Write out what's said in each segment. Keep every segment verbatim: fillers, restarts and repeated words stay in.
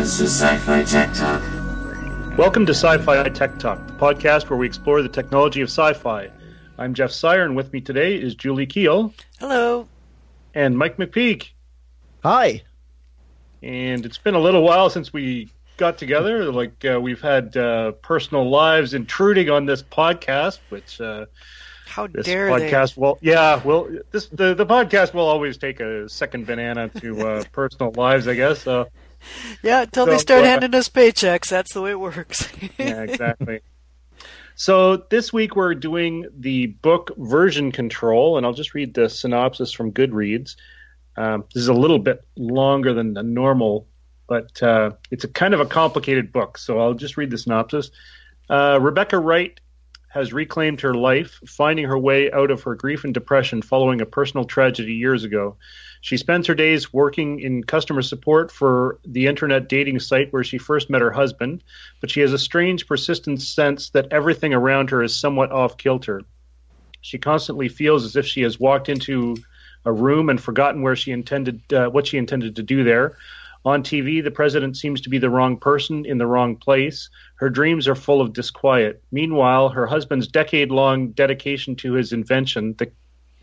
This is Sci-Fi Tech Talk. Welcome to Sci-Fi Tech Talk, the podcast where we explore the technology of sci-fi. I'm Jeff Sire, and with me today is Julie Keel. Hello. And Mike McPeak. Hi. And it's been a little while since we got together. Like uh, we've had uh, personal lives intruding on this podcast, which uh, how this dare podcast they? will yeah, well, this the, the podcast will always take a second banana to uh, personal lives, I guess. Uh, yeah, until so, they start uh, handing us paychecks. That's the way it works. Yeah, exactly. So this week we're doing the book Version Control, and I'll just read the synopsis from Goodreads. Um, this is a little bit longer than the normal, but uh, it's a kind of a complicated book, so I'll just read the synopsis. Uh, Rebecca Wright has reclaimed her life, finding her way out of her grief and depression following a personal tragedy years ago. She spends her days working in customer support for the internet dating site where she first met her husband, but she has a strange, persistent sense that everything around her is somewhat off-kilter. She constantly feels as if she has walked into a room and forgotten where she intended, uh, what she intended to do there. On T V, the president seems to be the wrong person in the wrong place. Her dreams are full of disquiet. Meanwhile, her husband's decade-long dedication to his invention, the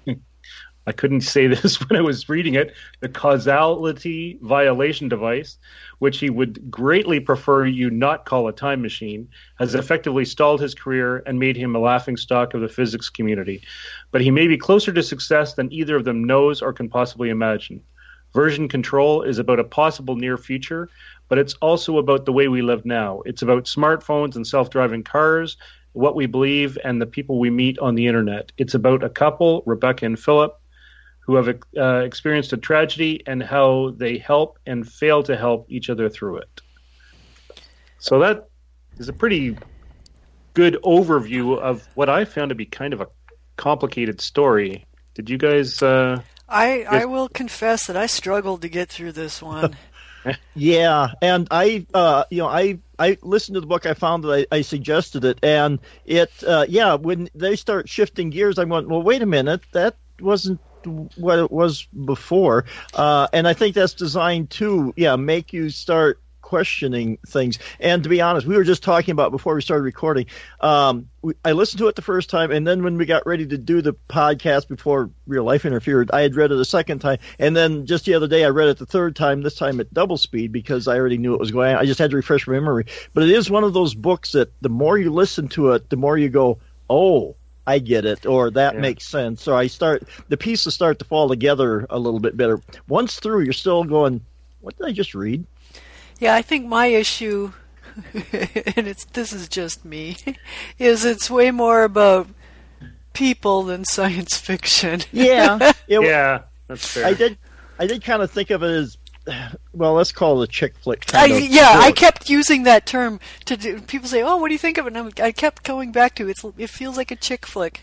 I couldn't say this when I was reading it, the causality violation device, which he would greatly prefer you not call a time machine, has effectively stalled his career and made him a laughingstock of the physics community. But he may be closer to success than either of them knows or can possibly imagine. Version Control is about a possible near future, but it's also about the way we live now. It's about smartphones and self-driving cars, what we believe, and the people we meet on the internet. It's about a couple, Rebecca and Philip, who have uh, experienced a tragedy and how they help and fail to help each other through it. So that is a pretty good overview of what I found to be kind of a complicated story. Did you guys... Uh, I, I will confess that I struggled to get through this one. Yeah, and I, uh, you know, I, I listened to the book. I found that I, I suggested it, and it, uh, yeah, when they start shifting gears, I went, well, wait a minute, that wasn't what it was before, uh, and I think that's designed to, yeah, make you start questioning things. And to be honest, we were just talking about before we started recording. Um, we, I listened to it the first time, and then when we got ready to do the podcast before real life interfered, I had read it a second time, and then just the other day I read it the third time. This time at double speed because I already knew it was going on. I just had to refresh my memory. But it is one of those books that the more you listen to it, the more you go, oh, I get it, or that yeah. makes sense. So I start, the pieces start to fall together a little bit better. Once through, you're still going, what did I just read? Yeah, I think my issue, and it's this is just me, is it's way more about people than science fiction. Yeah, it, yeah, that's fair. I did, I did kind of think of it as, well, let's call it a chick flick. I, Kind of yeah, book. I kept using that term to do, people say, "Oh, what do you think of it?" And I'm, I kept going back to it. It's, it feels like a chick flick.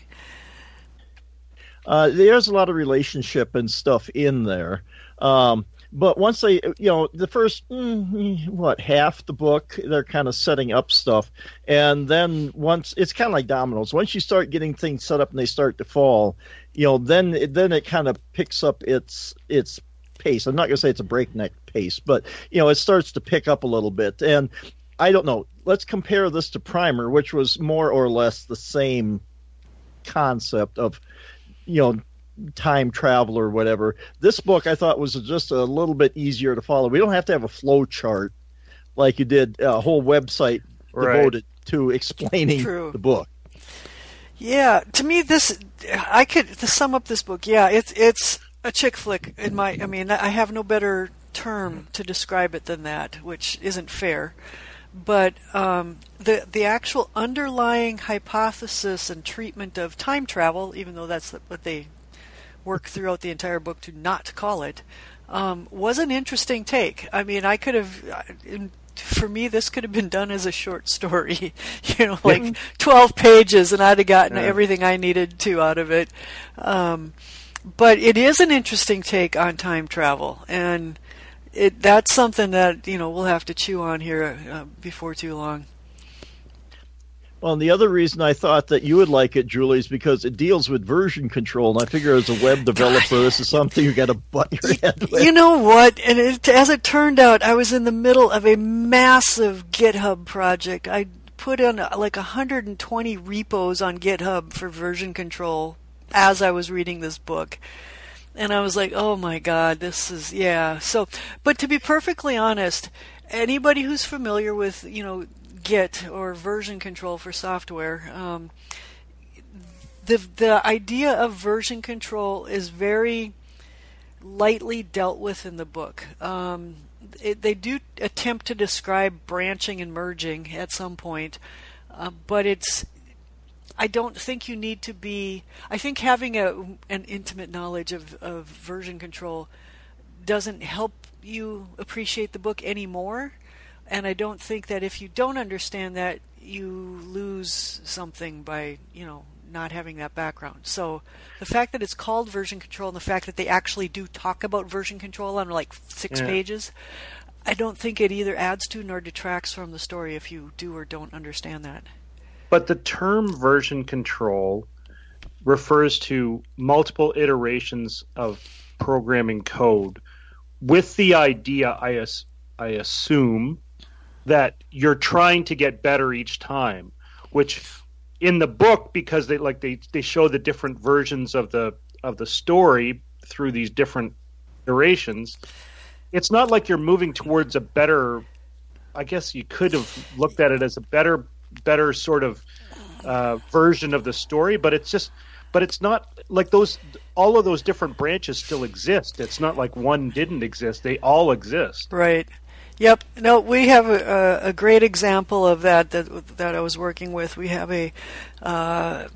Uh, there's a lot of relationship and stuff in there. Um, But once they, you know, the first, mm, what, half the book, they're kind of setting up stuff. And then once, it's kind of like dominoes. Once you start getting things set up and they start to fall, you know, then it, then it kind of picks up its its pace. I'm not going to say it's a breakneck pace, but, you know, it starts to pick up a little bit. And I don't know. Let's compare this to Primer, which was more or less the same concept of, you know, time travel or whatever. This book I thought was just a little bit easier to follow. We don't have to have a flow chart like you did a whole website right. devoted to explaining True. the book. Yeah, to me, this I could to sum up this book. Yeah, it's it's a chick flick. In my, I mean, I have no better term to describe it than that, which isn't fair. But um, the the actual underlying hypothesis and treatment of time travel, even though that's what they work throughout the entire book to not call it, um, was an interesting take. I mean, I could have, in, for me, this could have been done as a short story, you know, like yeah. twelve pages, and I'd have gotten yeah. everything I needed to out of it. Um, but it is an interesting take on time travel, and it that's something that, you know, we'll have to chew on here uh, before too long. Well, and the other reason I thought that you would like it, Julie, is because it deals with version control, and I figure as a web developer, God. This is something you got to butt your head with. You know what? And it, as it turned out, I was in the middle of a massive GitHub project. I put in like one hundred twenty repos on GitHub for version control as I was reading this book. And I was like, oh my God, this is, yeah. So, but to be perfectly honest, anybody who's familiar with, you know, Git or version control for software, um, the the idea of version control is very lightly dealt with in the book. Um, it, they do attempt to describe branching and merging at some point, uh, but it's I don't think you need to be. I think having a an intimate knowledge of, of version control doesn't help you appreciate the book anymore. And I don't think that if you don't understand that, you lose something by, you know, not having that background. So the fact that it's called version control and the fact that they actually do talk about version control on like six yeah. pages, I don't think it either adds to nor detracts from the story if you do or don't understand that. But the term version control refers to multiple iterations of programming code with the idea, I, I assume, that you're trying to get better each time, which in the book, because they like they, they show the different versions of the of the story through these different iterations, it's not like you're moving towards a better, I guess you could have looked at it as a better better sort of uh, version of the story, but it's just but it's not like those all of those different branches still exist. It's not like one didn't exist. They all exist. Right. Yep. No, we have a, a great example of that, that that I was working with. We have a, uh,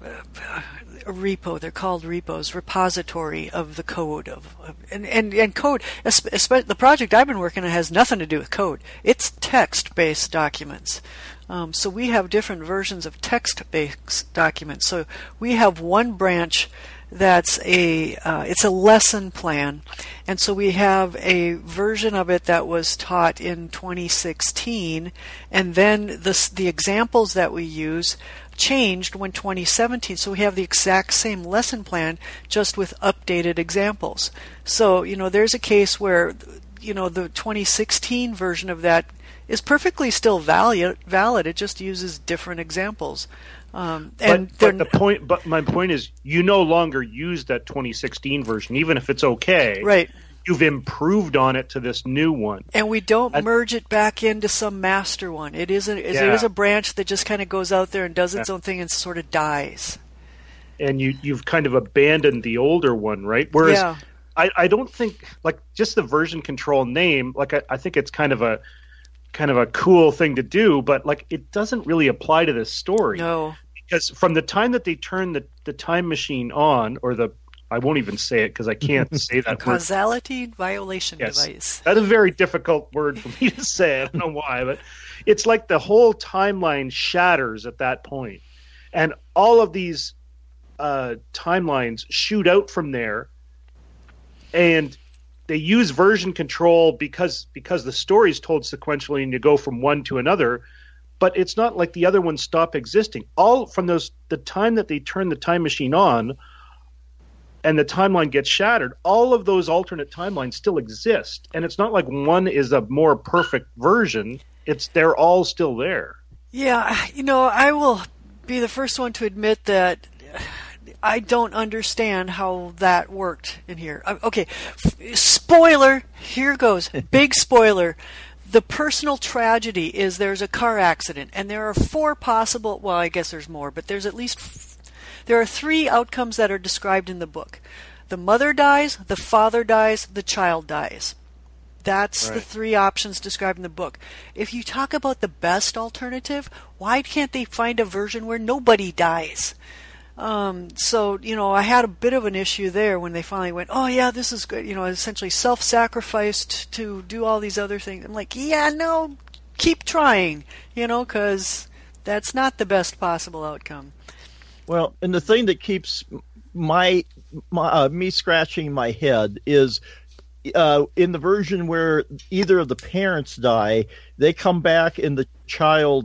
a repo. They're called repos, repository of the code of, of and, and and code. Especially the project I've been working on has nothing to do with code. It's text-based documents. Um, so we have different versions of text-based documents. So we have one branch that's a uh, it's a lesson plan, and so we have a version of it that was taught in twenty sixteen, and then the the examples that we use changed when twenty seventeen. So we have the exact same lesson plan, just with updated examples. So you know, there's a case where you know the twenty sixteen version of that is perfectly still valid. Valid. It just uses different examples. Um, and but, but the point, but my point is, you no longer use that twenty sixteen version, even if it's okay. Right. You've improved on it to this new one, and we don't and, merge it back into some master one. It is a, yeah. it is a branch that just kind of goes out there and does its yeah. own thing and sort of dies. And you you've kind of abandoned the older one, right? Whereas yeah. I, I don't think like just the version control name. Like I, I think it's kind of a kind of a cool thing to do, but like it doesn't really apply to this story. No. Because from the time that they turn the, the time machine on, or the, I won't even say it because I can't say that causality word. violation yes. device. That's a very difficult word for me to say. I don't know why, but it's like the whole timeline shatters at that point. And all of these uh, timelines shoot out from there, and they use version control because because the story is told sequentially and you go from one to another. But it's not like the other ones stop existing. All from those the time that they turn the time machine on and the timeline gets shattered, all of those alternate timelines still exist. And it's not like one is a more perfect version. It's they're all still there. Yeah, you know, I will be the first one to admit that I don't understand how that worked in here. Okay, spoiler, here goes. Big spoiler. The personal tragedy is there's a car accident, and there are four possible, well, I guess there's more, but there's at least, f- there are three outcomes that are described in the book. The mother dies, the father dies, the child dies. That's right. The three options described in the book. If you talk about the best alternative, why can't they find a version where nobody dies? Um, so, you know, I had a bit of an issue there when they finally went, oh, yeah, this is good. You know, essentially self-sacrificed to do all these other things. I'm like, yeah, no, keep trying, you know, because that's not the best possible outcome. Well, and the thing that keeps my, my uh, me scratching my head is uh, in the version where either of the parents die, they come back in the child's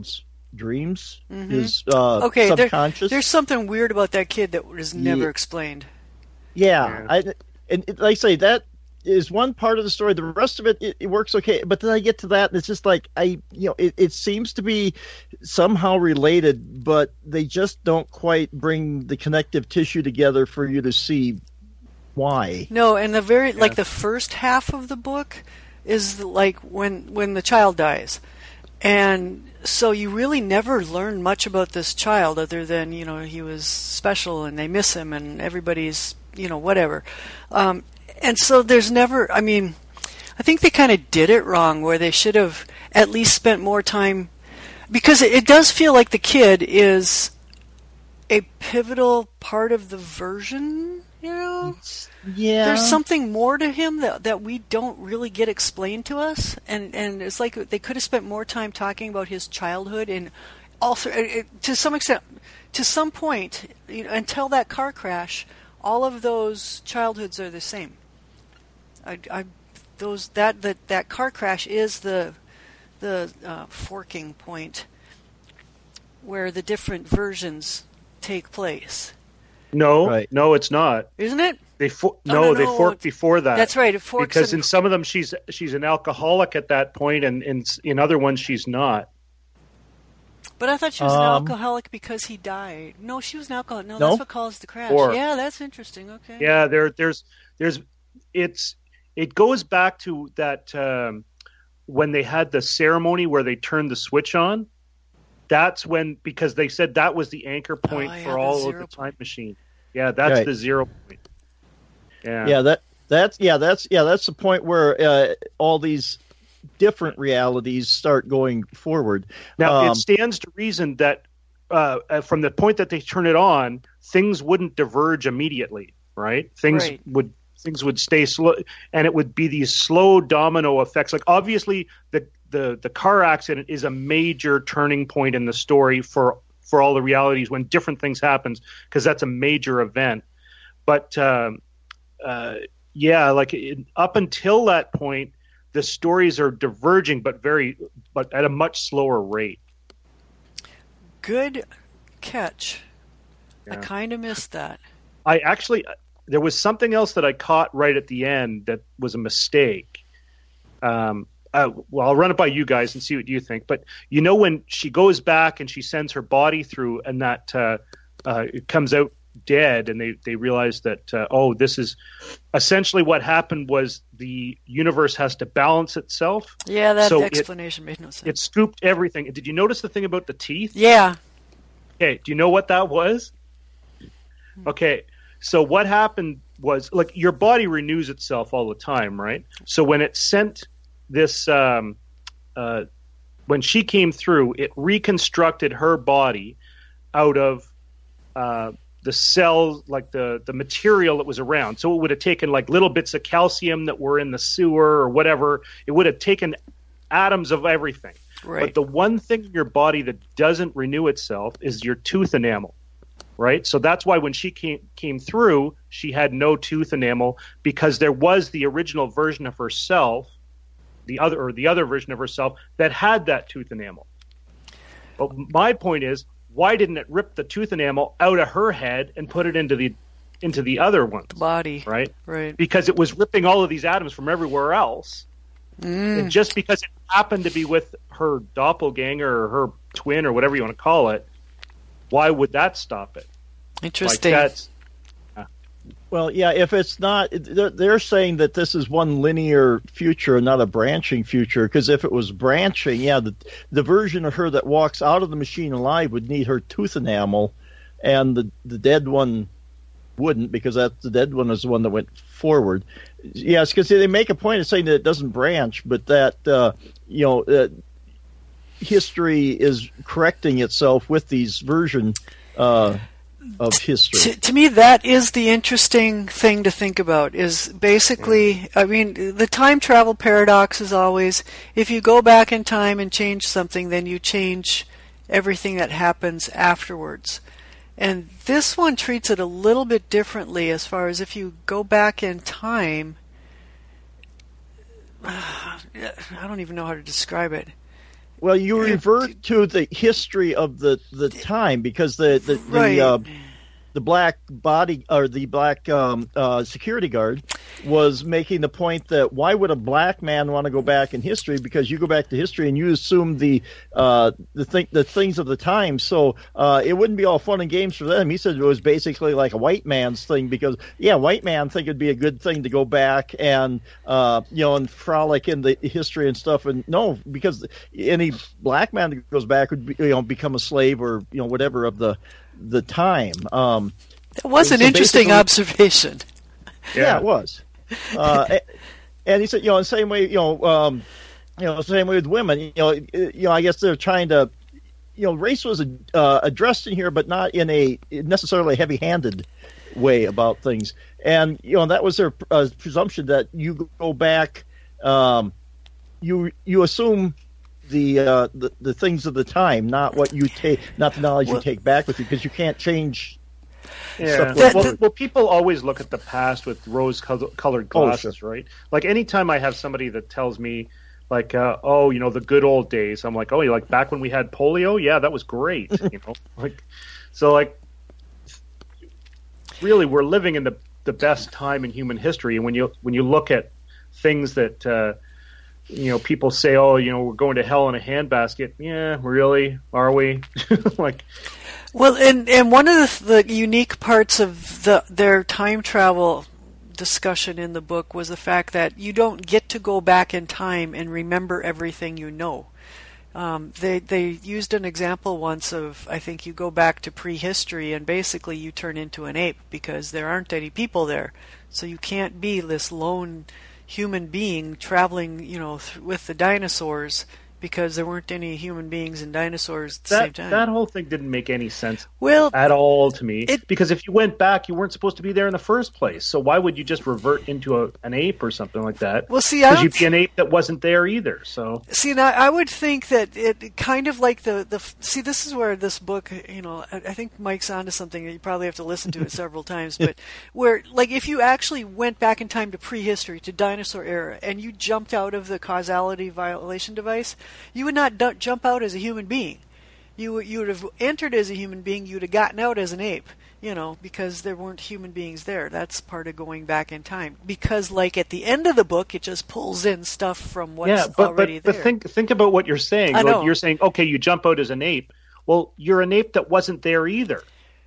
dreams, Mm-hmm. his uh, okay, there- subconscious. there's something weird about that kid that is never Yeah. explained. Yeah, Yeah. I, and it, like I say, that is one part of the story. The rest of it, it, it works okay. But then I get to that, and it's just like I, you know, it, it seems to be somehow related, but they just don't quite bring the connective tissue together for you to see why. No, and the very like the first half of the book is like when when the child dies, and so you really never learn much about this child other than you know he was special and they miss him and everybody's you know whatever, um, and so there's never. I mean, I think they kind of did it wrong where they should have at least spent more time because it, it does feel like the kid is a pivotal part of the version. You know. Yeah, There's something more to him that that we don't really get explained to us, and and it's like they could have spent more time talking about his childhood and also it, to some extent, to some point, you know, until that car crash, all of those childhoods are the same. I, I those that that that car crash is the the uh, forking point where the different versions take place, No, Right. no, it's not. isn't it? They for- Oh, no, no, they no, forked it's- before that. That's right. It forks Because and- in some of them she's she's an alcoholic at that point, and in in other ones she's not. But I thought she was an Um, alcoholic because he died. No, she was an alcoholic. No, No? that's what caused the crash. Or- yeah, that's interesting. Okay. Yeah, there there's there's it's it goes back to that um, when they had the ceremony where they turned the switch on. That's when because they said that was the anchor point Oh, yeah, for the all of zero the time point. machine. Yeah, that's Right. the zero point. Yeah. yeah, that that's yeah, that's yeah, that's the point where uh, all these different realities start going forward. Now Um, it stands to reason that uh, uh, from the point that they turn it on, things wouldn't diverge immediately, right? Things Right. would things would stay slow, and it would be these slow domino effects. Like obviously, the the the car accident is a major turning point in the story for for all the realities when different things happens because that's a major event. But um, uh, yeah, like it, up until that point, the stories are diverging, but very but at a much slower rate. Good catch. I Yeah. kind of missed that. I actually there was something else that I caught right at the end that was a mistake. Um, uh, well, I'll run it by you guys and see what you think. But you know when she goes back and she sends her body through, and that uh, uh, it comes out dead, and they they realize that uh, oh, this is essentially what happened was the universe has to balance itself. Yeah, that So it- explanation made no sense. It scooped everything. Did you notice the thing about the teeth? yeah. Okay, do you know what that was? Okay, so what happened was, like, your body renews itself all the time, right? So when it sent this, um, uh, when she came through, it reconstructed her body out of uh, the cells, like the, the material that was around. So it would have taken, like, little bits of calcium that were in the sewer or whatever. It would have taken atoms of everything. Right. But the one thing in your body that doesn't renew itself is your tooth enamel, right? So that's why when she came came through, she had no tooth enamel because there was the original version of herself, the other or the other version of herself that had that tooth enamel. But my point is, why didn't it rip the tooth enamel out of her head and put it into the into the other ones, Body. right? Right. Because it was ripping all of these atoms from everywhere else. Mm. And just because it happened to be with her doppelganger or her twin or whatever you want to call it, why would that stop it? Interesting. Like that's Well, yeah, if it's not, they're, they're saying that this is one linear future and not a branching future, because if it was branching, yeah, the, the version of her that walks out of the machine alive would need her tooth enamel, and the, the dead one wouldn't, because that the dead one is the one that went forward. Yes, because they make a point of saying that it doesn't branch, but that, uh, you know, uh, history is correcting itself with these version uh, of history. To, to me, that is the interesting thing to think about, is basically, I mean, the time travel paradox is always, if you go back in time and change something, then you change everything that happens afterwards. And this one treats it a little bit differently, as far as if you go back in time, I don't even know how to describe it. Well, you revert to the history of the, the time because the the, right. the, uh, the black body or the black um, uh, security guard was making the point that why would a black man want to go back in history? Because you go back to history and you assume the uh, the thing the things of the time. So uh, it wouldn't be all fun and games for them. He said it was basically like a white man's thing because yeah, white man think it'd be a good thing to go back and uh, you know and frolic in the history and stuff. And no, because any black man that goes back would be, you know become a slave or you know whatever of the. the time. Um, that was an so interesting observation. Yeah, yeah it was. Uh, and he said, you know, the same way, you know, um, you know, the same way with women. You know, you know, I guess they're trying to, you know, race was uh, addressed in here, but not in a necessarily heavy-handed way about things. And you know, that was their uh, presumption that you go back, um, you you assume. The, uh, the the things of the time, not what you take, not the knowledge well, you take back with you, because you can't change. Yeah. Well, well, well, people always look at the past with rose-colored glasses, oh, sure. right? Like anytime I have somebody that tells me, like, uh, oh, you know, the good old days, I'm like, oh, you like back when we had polio? Yeah, that was great. You know, like, so like, really, we're living in the the best time in human history, and when you when you look at things that. Uh, You know, people say, "Oh, you know, we're going to hell in a handbasket." Yeah, really? Are we? Like, well, and and one of the, the unique parts of the their time travel discussion in the book was the fact that you don't get to go back in time and remember everything you know. Um, they they used an example once of I think you go back to prehistory and basically you turn into an ape because there aren't any people there, so you can't be this lone human being traveling, you know, th- with the dinosaurs because there weren't any human beings and dinosaurs at the that, same time. That whole thing didn't make any sense well, at all to me. It, because if you went back, you weren't supposed to be there in the first place. So why would you just revert into a, an ape or something like that? Well, see, I because you'd be an ape that wasn't there either. So see, now I would think that it kind of like the the see. This is where this book, you know, I, I think Mike's onto something. You probably have to listen to it several times, but where like if you actually went back in time to prehistory, to dinosaur era, and you jumped out of the causality violation device, you would not d- jump out as a human being. You you would have entered as a human being. You would have gotten out as an ape. You know, because there weren't human beings there. That's part of going back in time. Because, like, at the end of the book, it just pulls in stuff from what's yeah, but, already but, there. But think think about what you're saying. I know. Like, you're saying, okay, you jump out as an ape. Well, you're an ape that wasn't there either.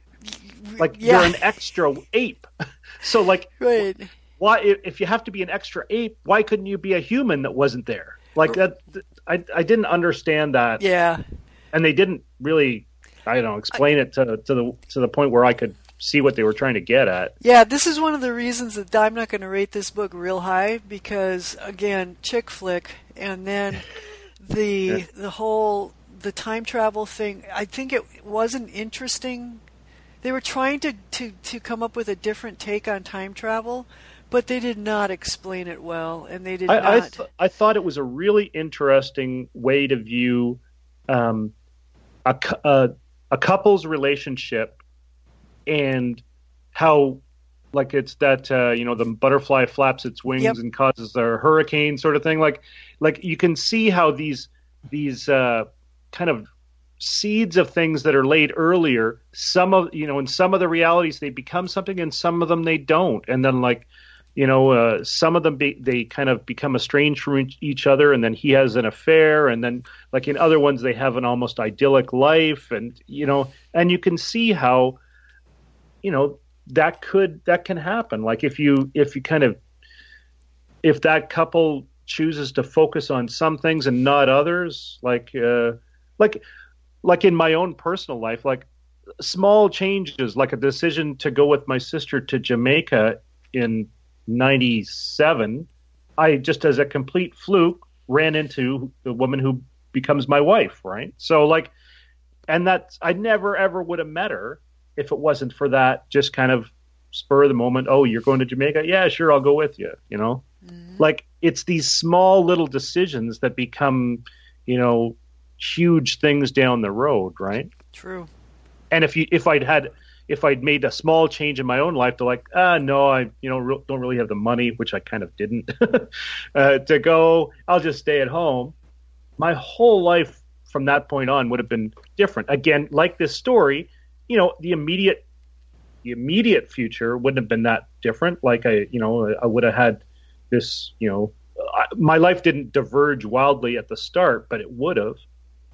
Like, yeah. you're an extra ape. So, like, right. why if you have to be an extra ape, why couldn't you be a human that wasn't there? Like, that, I, I didn't understand that. Yeah. And they didn't really... I don't know, explain it to to the to the point where I could see what they were trying to get at. Yeah, this is one of the reasons that I'm not going to rate this book real high because, again, chick flick, and then the yeah. the whole the time travel thing. I think it wasn't interesting. They were trying to, to, to come up with a different take on time travel, but they did not explain it well, and they did I, not. I, th- I thought it was a really interesting way to view um, a. a a couple's relationship and how like it's that uh, you know the butterfly flaps its wings yep. and causes a hurricane sort of thing, like like you can see how these these uh, kind of seeds of things that are laid earlier, some of you know in some of the realities they become something and some of them they don't, and then like you know uh, some of them be, they kind of become estranged from each other, and then he has an affair, and then like in other ones they have an almost idyllic life, and you know and you can see how you know that could that can happen, like if you if you kind of if that couple chooses to focus on some things and not others, like uh like like in my own personal life, like small changes, like a decision to go with my sister to Jamaica in ninety-seven, I just as a complete fluke ran into the woman who becomes my wife, right? So like, and that's, I never ever would have met her if it wasn't for that just kind of spur of the moment, oh, you're going to Jamaica? Yeah, sure, I'll go with you, you know? Mm-hmm. Like, it's these small little decisions that become, you know, huge things down the road, right? True. And if you, if I'd had, if I'd made a small change in my own life to like, ah, no, I, you know, re- don't really have the money, which I kind of didn't, uh, to go, I'll just stay at home. My whole life from that point on would have been different. Again, like this story, you know, the immediate the immediate future wouldn't have been that different. Like I, you know, I would have had this, you know, I, my life didn't diverge wildly at the start, but it would have.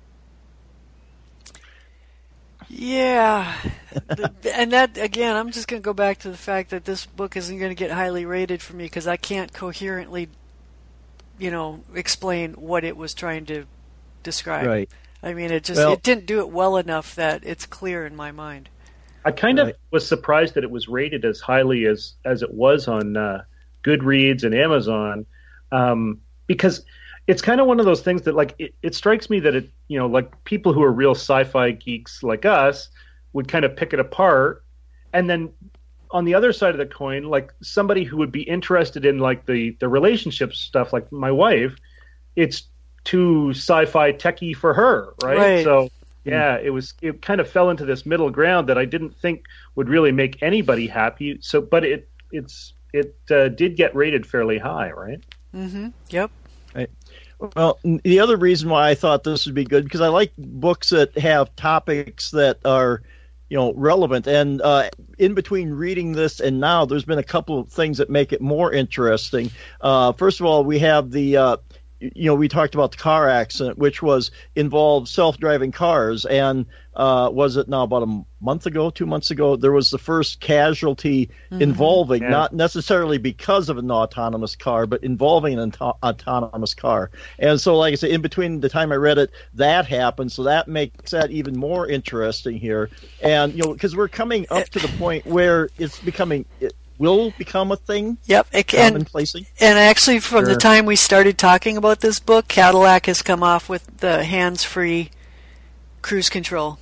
Yeah, and that again, I'm just going to go back to the fact that this book isn't going to get highly rated for me because I can't coherently, you know, explain what it was trying to describe. Right. I mean, it just Well, it didn't do it well enough that it's clear in my mind. I kind Right. of was surprised that it was rated as highly as as it was on uh, Goodreads and Amazon, um, because it's kind of one of those things that, like, it, it strikes me that it, you know, like people who are real sci-fi geeks like us would kind of pick it apart, and then on the other side of the coin, like somebody who would be interested in like the the relationship stuff, like my wife, it's too sci-fi techie for her, right? Right. So yeah, it was it kind of fell into this middle ground that I didn't think would really make anybody happy. So, but it it's it uh, did get rated fairly high, right? Mm-hmm. Yep. Right. Well, the other reason why I thought this would be good, because I like books that have topics that are, you know, relevant. And uh, in between reading this and now, there's been a couple of things that make it more interesting. Uh, first of all, we have the, uh, you know, we talked about the car accident, which was involved self-driving cars. And uh, was it now about a month ago, two months ago, there was the first casualty Mm-hmm. involving, Yeah. not necessarily because of an autonomous car, but involving an auto- autonomous car. And so, like I said, in between the time I read it, that happened. So that makes that even more interesting here. And, you know, because we're coming up to the point where it's becoming, it will become a thing, Yep. It can, commonplacing. and actually, from the Sure. time we started talking about this book, Cadillac has come off with the hands-free cruise control.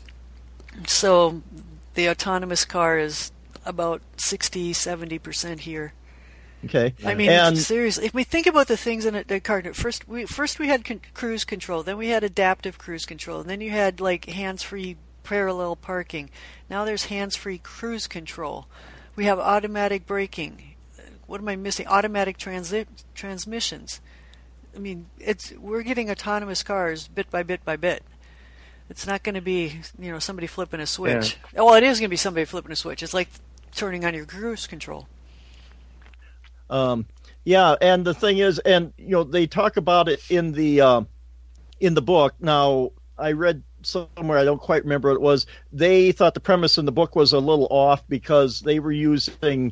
So the autonomous car is about sixty, seventy percent here. Okay. I mean, and seriously, if we think about the things in it, the car, first we first we had con- cruise control, then we had adaptive cruise control, and then you had like hands-free parallel parking. Now there's hands-free cruise control. We have automatic braking. What am I missing? Automatic transit transmissions. I mean, it's we're getting autonomous cars bit by bit by bit. It's not going to be, you know, somebody flipping a switch. Well, it is going to be somebody flipping a switch. It's like turning on your cruise control. Um, yeah, and the thing is, and you know, they talk about it in the uh, in the book. Now, I read somewhere, I don't quite remember what it was. They thought the premise in the book was a little off because they were using,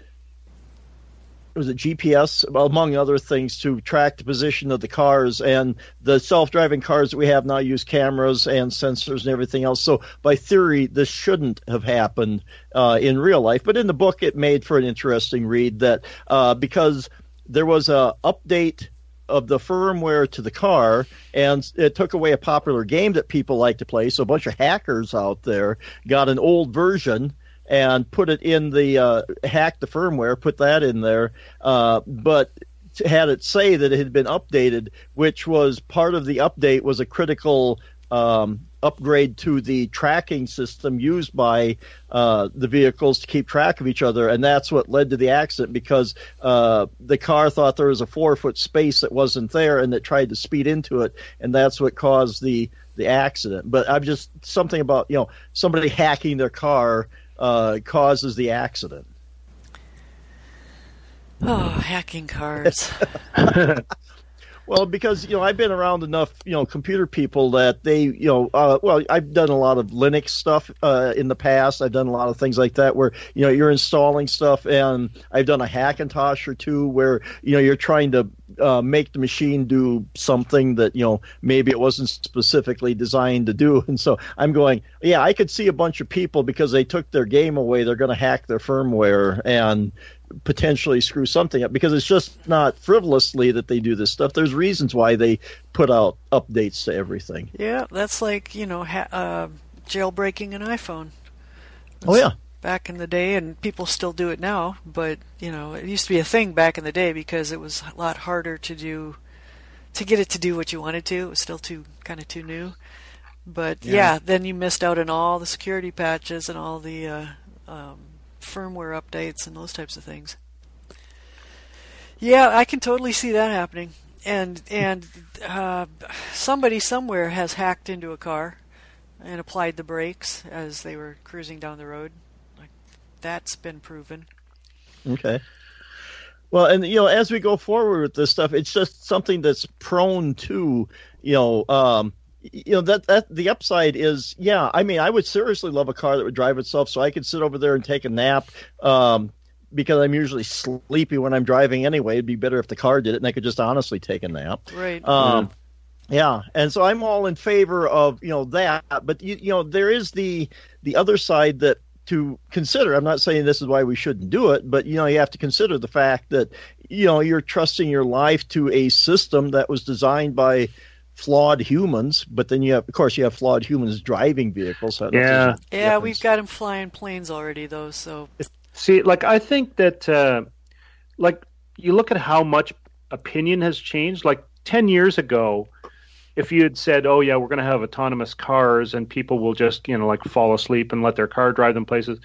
was it G P S, among other things, to track the position of the cars. And the self-driving cars that we have now use cameras and sensors and everything else. So by theory, this shouldn't have happened uh, in real life. But in the book, it made for an interesting read that uh, because there was a update of the firmware to the car, and it took away a popular game that people like to play. So a bunch of hackers out there got an old version and put it in the uh, hack the firmware, put that in there, uh, but had it say that it had been updated, which was part of the update was a critical um, upgrade to the tracking system used by uh, the vehicles to keep track of each other, and that's what led to the accident because uh, the car thought there was a four-foot space that wasn't there, and it tried to speed into it, and that's what caused the the accident. But I'm just something about, you know, somebody hacking their car uh, causes the accident. Oh, hacking cars. Well, because, you know, I've been around enough, you know, computer people that they, you know, uh, well, I've done a lot of Linux stuff uh, in the past. I've done a lot of things like that where, you know, you're installing stuff, and I've done a Hackintosh or two where, you know, you're trying to uh, make the machine do something that, you know, maybe it wasn't specifically designed to do. And so I'm going, yeah, I could see a bunch of people because they took their game away, they're going to hack their firmware and potentially screw something up, because it's just not frivolously that they do this stuff. There's reasons why they put out updates to everything. Yeah, that's like, you know, ha- uh, jailbreaking an iPhone. That's Oh, yeah. Back in the day, and people still do it now, but, you know, it used to be a thing back in the day because it was a lot harder to do, to get it to do what you wanted to. It was still too, kind of too new. But, yeah. yeah, then you missed out on all the security patches and all the uh, um, firmware updates and those types of things. Yeah, I can totally see that happening. and and uh, somebody somewhere has hacked into a car and applied the brakes as they were cruising down the road. Like, that's been proven. Okay. Well, and you know, as we go forward with this stuff, it's just something that's prone to, you know, um, you know that that the upside is, yeah. I mean, I would seriously love a car that would drive itself, so I could sit over there and take a nap. Um, because I'm usually sleepy when I'm driving anyway. It'd be better if the car did it, and I could just honestly take a nap. Right. Um, yeah, and so I'm all in favor of, you know, that. But you, you know, there is the the other side that to consider. I'm not saying this is why we shouldn't do it, but you know, you have to consider the fact that, you know, you're trusting your life to a system that was designed by flawed humans, but then you have, of course, you have flawed humans driving vehicles. So yeah, yeah, we've got them flying planes already, though. So. See, like, I think that, uh, like, you look at how much opinion has changed. Like, ten years ago, if you had said, oh, yeah, we're going to have autonomous cars and people will just, you know, like, fall asleep and let their car drive them places,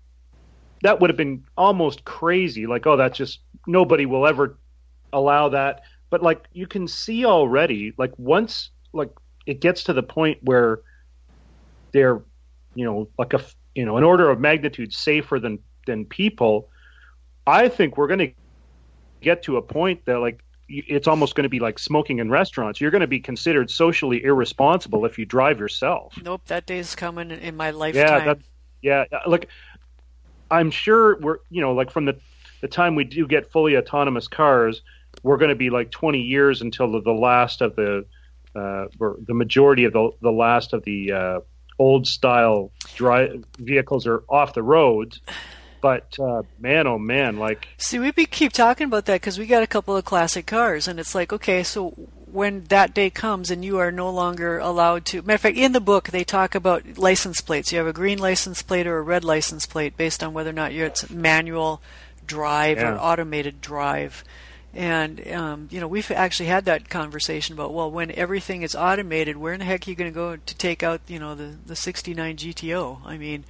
that would have been almost crazy. Like, oh, that's just, nobody will ever allow that. But, like, you can see already, like, once, like, it gets to the point where they're, you know, like, a, you know, an order of magnitude safer than than people, I think we're going to get to a point that, like, it's almost going to be like smoking in restaurants. You're going to be considered socially irresponsible if you drive yourself. Nope, that day's coming in my lifetime. Yeah, that, yeah. Like, I'm sure we're, you know, like from the the time we do get fully autonomous cars, we're going to be like twenty years until the, the last of the, uh, or the majority of the the last of the uh, old style dry vehicles are off the roads. But, uh, man, oh, man, like... See, we be, keep talking about that because we got a couple of classic cars, and it's like, okay, so when that day comes and you are no longer allowed to... Matter of fact, in the book, they talk about license plates. You have a green license plate or a red license plate based on whether or not you're, it's manual drive yeah. or automated drive. And, um, you know, we've actually had that conversation about, well, when everything is automated, where in the heck are you going to go to take out, you know, the, the sixty-nine G T O? I mean...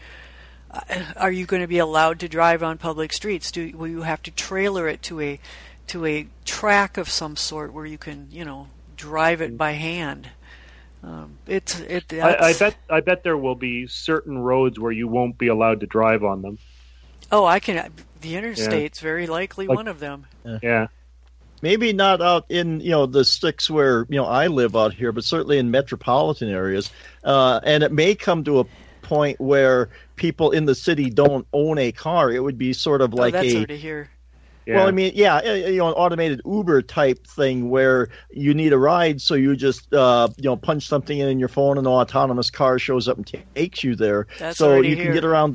Are you going to be allowed to drive on public streets? Do will you have to trailer it to a to a track of some sort where you can, you know, drive it by hand? Um, it's it. I, I bet I bet there will be certain roads where you won't be allowed to drive on them. Oh, I can. The interstate's yeah. very likely like, one of them. Yeah. Maybe not out in, you know, the sticks where, you know, I live out here, but certainly in metropolitan areas, uh, and it may come to a point where people in the city don't own a car. It would be sort of like oh, that's a already here. Yeah. Well, I mean, yeah, you know, an automated Uber type thing where you need a ride, so you just uh, you know punch something in in your phone, and an autonomous car shows up and takes you there. That's so already you here. can get around.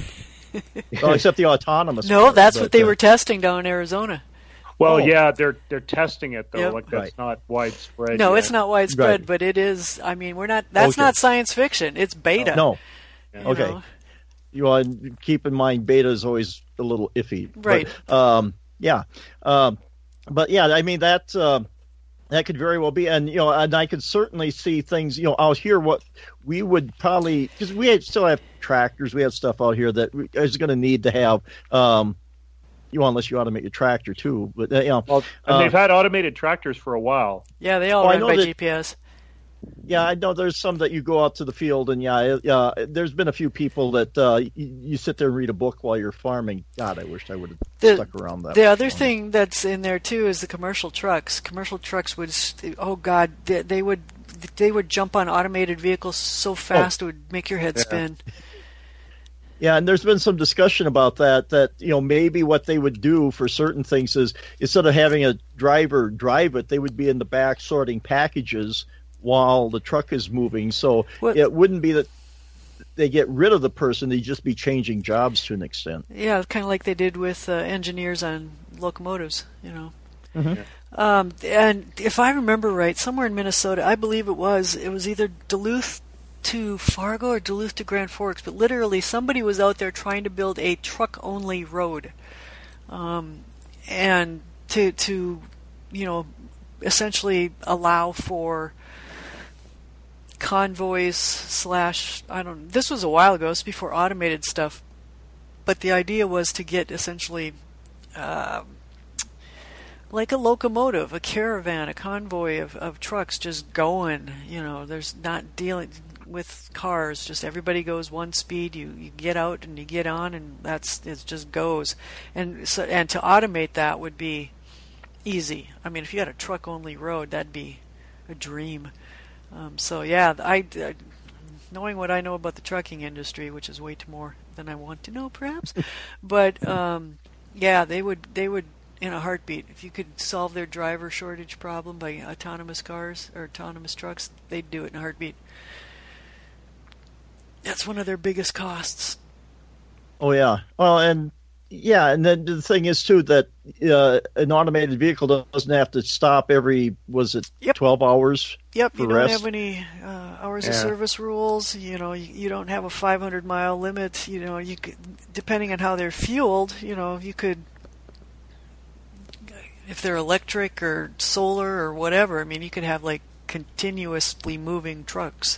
Well, except the autonomous. No, part, that's but, what they uh, were testing down in Arizona. Well, Oh. yeah, they're they're testing it though. Yep. Like that's Right. not widespread. No, yet. it's not widespread, Right. but it is. I mean, we're not. That's Okay. not science fiction. It's beta. No, you okay. know. you want to keep in mind beta is always a little iffy. Right. But, um, yeah. Um, but yeah, I mean that uh, that could very well be, and you know, and I could certainly see things. You know, out here, what we would probably because we had, still have tractors, we have stuff out here that we- is going to need to have. Um, you know, unless you automate your tractor too, but uh, you know, Well, and uh, they've had automated tractors for a while. Yeah, they all Well, I run know by that- G P S. yeah, I know there's some that you go out to the field and yeah, yeah. There's been a few people that uh, you, you sit there and read a book while you're farming. God, I wish I would have The- stuck around that. The much other longer. thing that's in there too is the commercial trucks. Commercial trucks would, st- oh God, they, they would, they would jump on automated vehicles so fast it would make your head Yeah. spin. Yeah, and there's been some discussion about that, that, you know, maybe what they would do for certain things is instead of having a driver drive it, they would be in the back sorting packages while the truck is moving. So What- it wouldn't be that they get rid of the person, they'd just be changing jobs to an extent. Yeah, kind of like they did with uh, engineers on locomotives, you know. Mhm. Um, and if I remember right, somewhere in Minnesota, I believe it was, it was either Duluth to Fargo or Duluth to Grand Forks, but literally somebody was out there trying to build a truck-only road, um, and to to you know essentially allow for convoys slash I don't. This was a while ago. It's before automated stuff, but the idea was to get essentially. Uh, like a locomotive, a caravan, a convoy of, of trucks just going. You know, there's not dealing with cars. Just everybody goes one speed. You, you get out and you get on, and that's it. Just goes. And so and to automate that would be easy. I mean, if you had a truck only road, that'd be a dream. Um, so yeah, I, I knowing what I know about the trucking industry, which is way too more than I want to know, perhaps, but um, yeah, they would they would in a heartbeat. If you could solve their driver shortage problem by autonomous cars or autonomous trucks, they'd do it in a heartbeat. That's one of their biggest costs. Oh yeah, well, and yeah, and then the thing is too that uh, an automated vehicle doesn't have to stop every was it yep. twelve hours. Yep, for you don't rest? have any uh, hours yeah. of service rules. You know, you, you don't have a five hundred mile limit. You know, you could, depending on how they're fueled, you know, you could, if they're electric or solar or whatever. I mean, you could have like continuously moving trucks.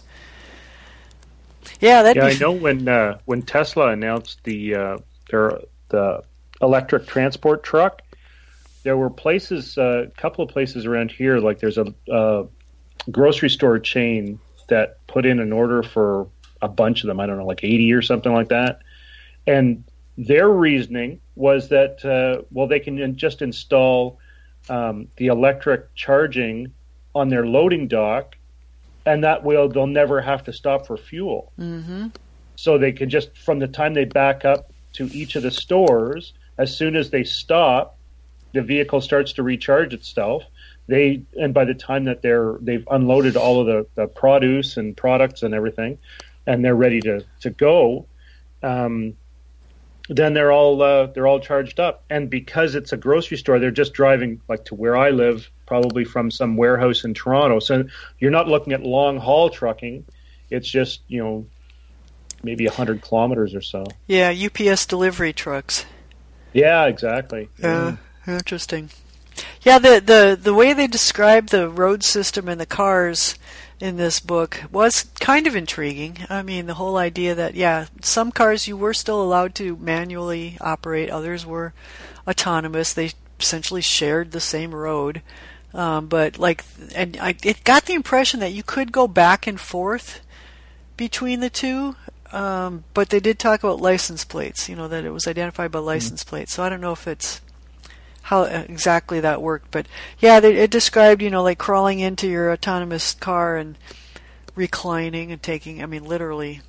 Yeah, that. Yeah, I know when uh, when Tesla announced the uh, their the electric transport truck, there were places, a uh, couple of places around here, like there's a. Uh, grocery store chain that put in an order for a bunch of them. I don't know, like eighty or something like that. And their reasoning was that, uh, well, they can just install um, the electric charging on their loading dock, and that way they'll never have to stop for fuel. Mm-hmm. So they can just, from the time they back up to each of the stores, as soon as they stop, the vehicle starts to recharge itself. They and by the time that they're they've unloaded all of the, the produce and products and everything, and they're ready to to go, um, then they're all uh, they're all charged up. And because it's a grocery store, they're just driving like to where I live, probably from some warehouse in Toronto. So you're not looking at long haul trucking. It's just, you know, maybe a hundred kilometers or so. Yeah, U P S delivery trucks. Yeah, exactly. Uh, interesting. Yeah, the, the, the way they describe the road system and the cars in this book was kind of intriguing. I mean, the whole idea that, yeah, some cars you were still allowed to manually operate, others were autonomous. They essentially shared the same road. Um, but, like, and I it got the impression that you could go back and forth between the two. Um, but they did talk about license plates, you know, that it was identified by license mm-hmm. plates. So I don't know if it's how exactly that worked, but yeah, they, it described, you know, like crawling into your autonomous car and reclining and taking, I mean, literally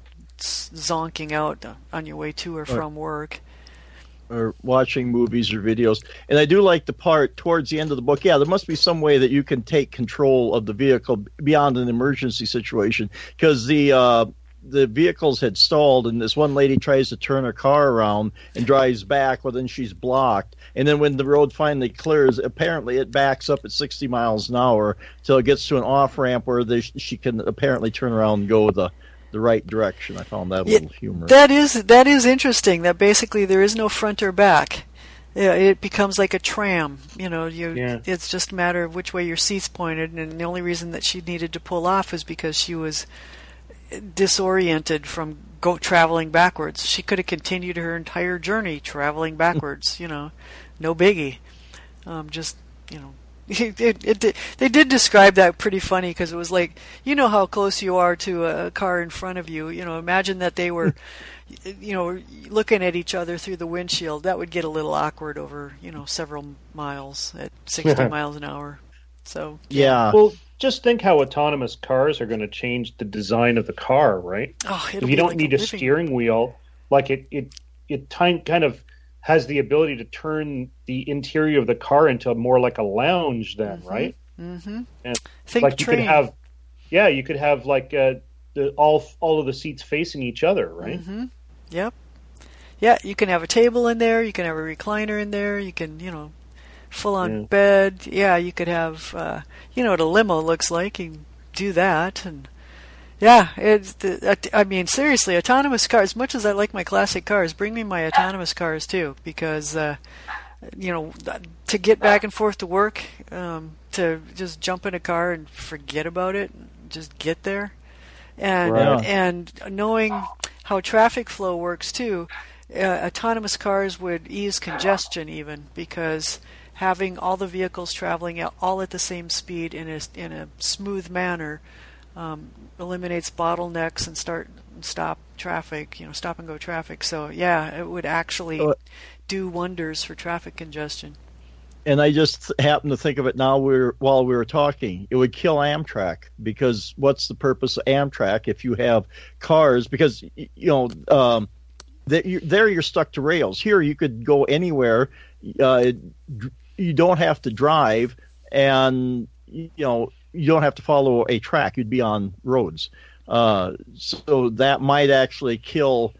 zonking out on your way to or from work. Or watching movies or videos. And I do like the part towards the end of the book. Yeah, there must be some way that you can take control of the vehicle beyond an emergency situation, because the uh, the vehicles had stalled, and this one lady tries to turn her car around and drives back, well, then she's blocked. And then when the road finally clears, apparently it backs up at sixty miles an hour till it gets to an off-ramp where they, she can apparently turn around and go the, the right direction. I found that a little yeah, humorous. That is, that is interesting, that basically there is no front or back. Yeah, it becomes like a tram. You know, you yeah. It's just a matter of which way your seat's pointed, and the only reason that she needed to pull off is because she was disoriented from go traveling backwards. She could have continued her entire journey traveling backwards. You know, no biggie. Um, just you know, it, it, it they did describe that pretty funny, because it was like, you know how close you are to a car in front of you. You know, imagine that they were, you know, looking at each other through the windshield. That would get a little awkward over, you know, several miles at sixty miles an hour. So yeah. Well, just think how autonomous cars are going to change the design of the car, right? Oh, if you don't like need a, a living... steering wheel, like it, it, it kind kind of has the ability to turn the interior of the car into more like a lounge, then, mm-hmm. right? Mm-hmm. And think like train. you could have, yeah, you could have like uh, the all all of the seats facing each other, right? Mm-hmm. Yep. Yeah, you can have a table in there. You can have a recliner in there. You can, you know. Full on yeah. bed. Yeah, you could have, uh, you know what a limo looks like. You can do that. And yeah, it's the, I mean, seriously, autonomous cars, as much as I like my classic cars, bring me my autonomous cars too, because, uh, you know, to get back and forth to work, um, to just jump in a car and forget about it, just get there. And, right. and knowing how traffic flow works too, uh, autonomous cars would ease congestion even, because having all the vehicles traveling all at the same speed in a in a smooth manner um, eliminates bottlenecks and start and stop traffic, you know, stop and go traffic. So yeah, it would actually uh, do wonders for traffic congestion. And I just happen to think of it now. We're while we were talking, it would kill Amtrak, because what's the purpose of Amtrak if you have cars? Because you know, um, there you're stuck to rails. Here you could go anywhere. Uh, you don't have to drive, and you know you don't have to follow a track. You'd be on roads. Uh, so that might actually kill.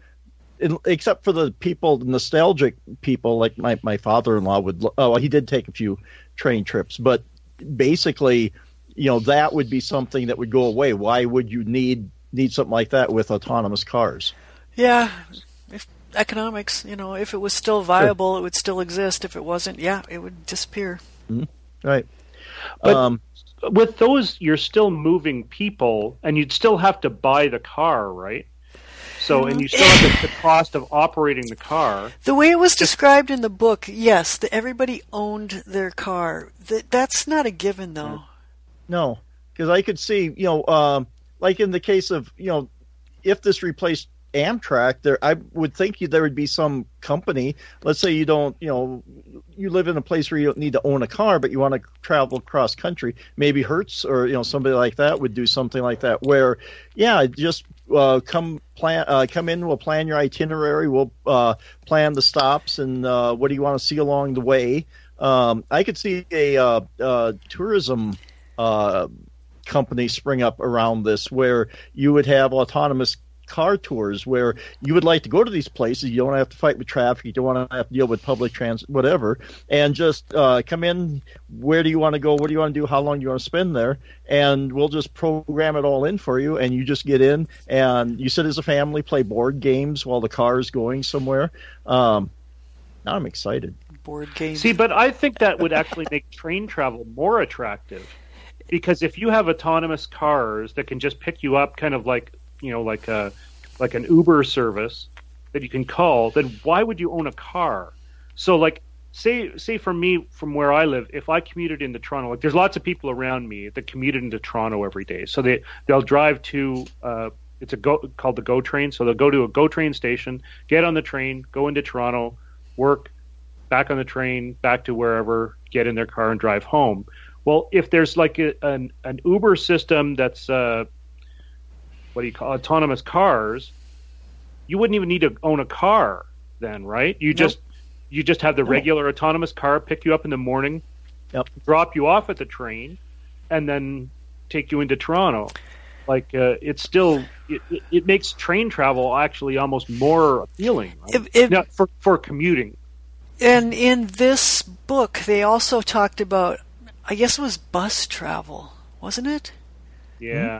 Except for the people, the nostalgic people, like my, my father-in-law would. Oh, well, he did take a few train trips, but basically, you know, that would be something that would go away. Why would you need need something like that with autonomous cars? Yeah, if economics, you know, if it was still viable, sure. It would still exist. If it wasn't, yeah, it would disappear. Mm-hmm. Right. But um, with those, you're still moving people, and you'd still have to buy the car, right? So, and you still have the, the cost of operating the car. The way it was described in the book, yes, that everybody owned their car. That that's not a given, though. No, because I could see, you know, um, like in the case of, you know, if this replaced Amtrak, there I would think there would be some company. Let's say you don't, you know, you live in a place where you don't need to own a car, but you want to travel cross country. Maybe Hertz or you know somebody like that would do something like that, where, yeah, just uh, come plan, uh, come in. We'll plan your itinerary. We'll uh, plan the stops and uh, what do you want to see along the way. Um, I could see a uh, uh, tourism uh, company spring up around this, where you would have autonomous car tours where you would like to go to these places. You don't have to fight with traffic. You don't want to have to deal with public transit, whatever, and just uh, come in. Where do you want to go? What do you want to do? How long do you want to spend there? And we'll just program it all in for you. And you just get in and you sit as a family, play board games while the car is going somewhere. Um, now I'm excited. Board games. See, but I think that would actually make train travel more attractive, because if you have autonomous cars that can just pick you up, kind of like you know, like a like an Uber service that you can call, then why would you own a car? So, like, say say for me, from where I live, if I commuted into Toronto, like, there's lots of people around me that commuted into Toronto every day. So they they'll drive to uh, it's a go called the GO train. So they'll go to a GO train station, get on the train, go into Toronto, work, back on the train, back to wherever, get in their car and drive home. Well, if there's like a, an an Uber system that's uh, what do you call autonomous cars, you wouldn't even need to own a car then, right? You nope. just you just have the regular nope. autonomous car pick you up in the morning, yep. drop you off at the train, and then take you into Toronto. Like uh, it's still it, it makes train travel actually almost more appealing, right? If, if, now, for for commuting. And in this book, they also talked about, I guess it was bus travel, wasn't it? Yeah.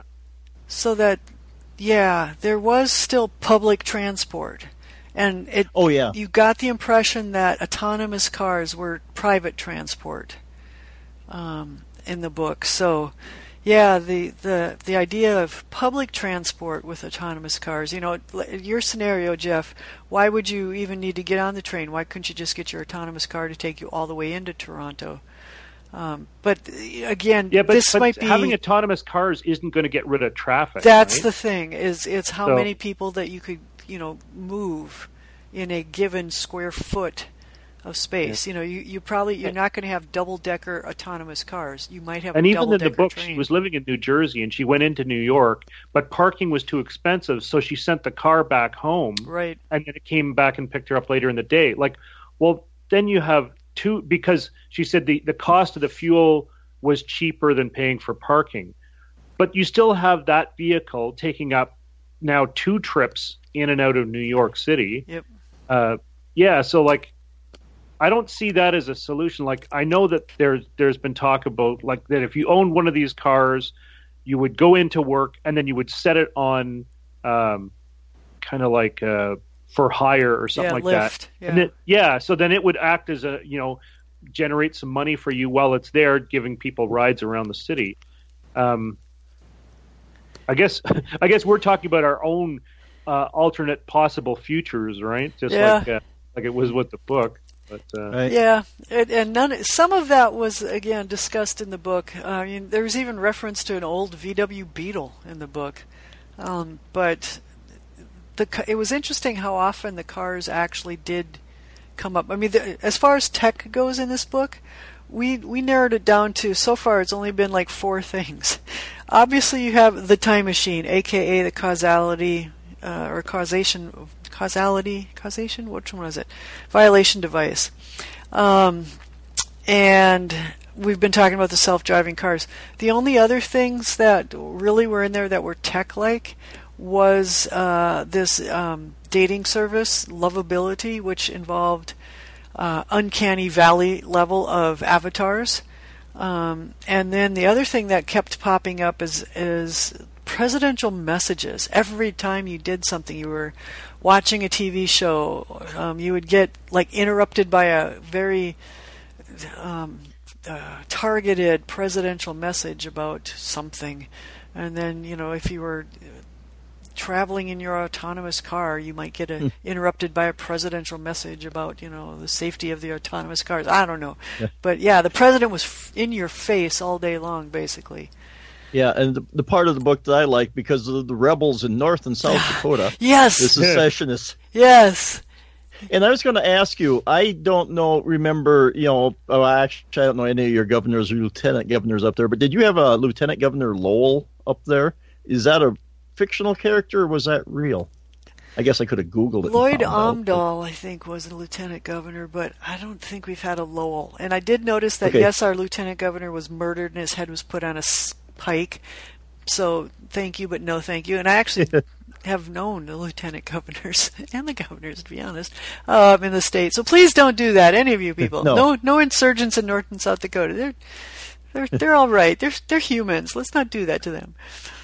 So that. Yeah, there was still public transport, and it. Oh yeah. You got the impression that autonomous cars were private transport um, in the book. So, yeah, the, the the idea of public transport with autonomous cars. You know, your scenario, Jeff. Why would you even need to get on the train? Why couldn't you just get your autonomous car to take you all the way into Toronto? Um, but again, yeah, but, this but might be having autonomous cars isn't going to get rid of traffic. That's right? the thing. Is it's how so, many people that you could you know move in a given square foot of space. Yeah. You know, you, you probably you're not going to have double decker autonomous cars. You might have and a even double in the book, train. She was living in New Jersey and she went into New York, but parking was too expensive, so she sent the car back home. Right, and then it came back and picked her up later in the day. Like, well, then you have two because she said the the cost of the fuel was cheaper than paying for parking. But you still have that vehicle taking up now two trips in and out of New York City. Yep. Uh, yeah, so like I don't see that as a solution. Like I know that there's there's been talk about like that if you own one of these cars, you would go into work and then you would set it on um, kind of like uh, for hire or something yeah, like Lyft. that. Yeah. And then, yeah, so then it would act as a, you know, generate some money for you while it's there, giving people rides around the city. Um, I guess I guess we're talking about our own uh, alternate possible futures, right? Just yeah. like uh, like it was with the book. But, uh, Right. Yeah, and, and none. Some of that was again discussed in the book. Uh, I mean, there was even reference to an old V W Beetle in the book, um, but the ca- it was interesting how often the cars actually did come up. I mean, the, as far as tech goes in this book, we we narrowed it down to, so far it's only been like four things. Obviously, you have the time machine, aka the causality uh, or causation. Causality, causation, which one was it? Violation device. Um, and we've been talking about the self-driving cars. The only other things that really were in there that were tech-like was uh, this um, dating service, Lovability, which involved uh, uncanny valley level of avatars. Um, and then the other thing that kept popping up is is presidential messages. Every time you did something, you were watching a T V show, um, you would get like interrupted by a very um, uh, targeted presidential message about something. And then, you know, if you were traveling in your autonomous car, you might get a, interrupted by a presidential message about, you know, the safety of the autonomous cars. I don't know. Yeah. But yeah, the president was f- in your face all day long, basically. Yeah, and the, the part of the book that I like, because of the rebels in North and South Dakota. Yes. The secessionists. Yes. And I was going to ask you, I don't know, remember, you know, oh, actually, I don't know any of your governors or lieutenant governors up there, but did you have a Lieutenant Governor Lowell up there? Is that a fictional character, or was that real? I guess I could have Googled it. Lloyd Omdahl, I think, was the lieutenant governor, but I don't think we've had a Lowell. And I did notice that, okay. yes, our lieutenant governor was murdered and his head was put on a pike. So thank you, but no thank you. And I actually have known the lieutenant governors and the governors, to be honest, um, in the state. So please don't do that, any of you people. No, no, no insurgents in North and South Dakota. They're they're they're all right. They're they're humans. Let's not do that to them.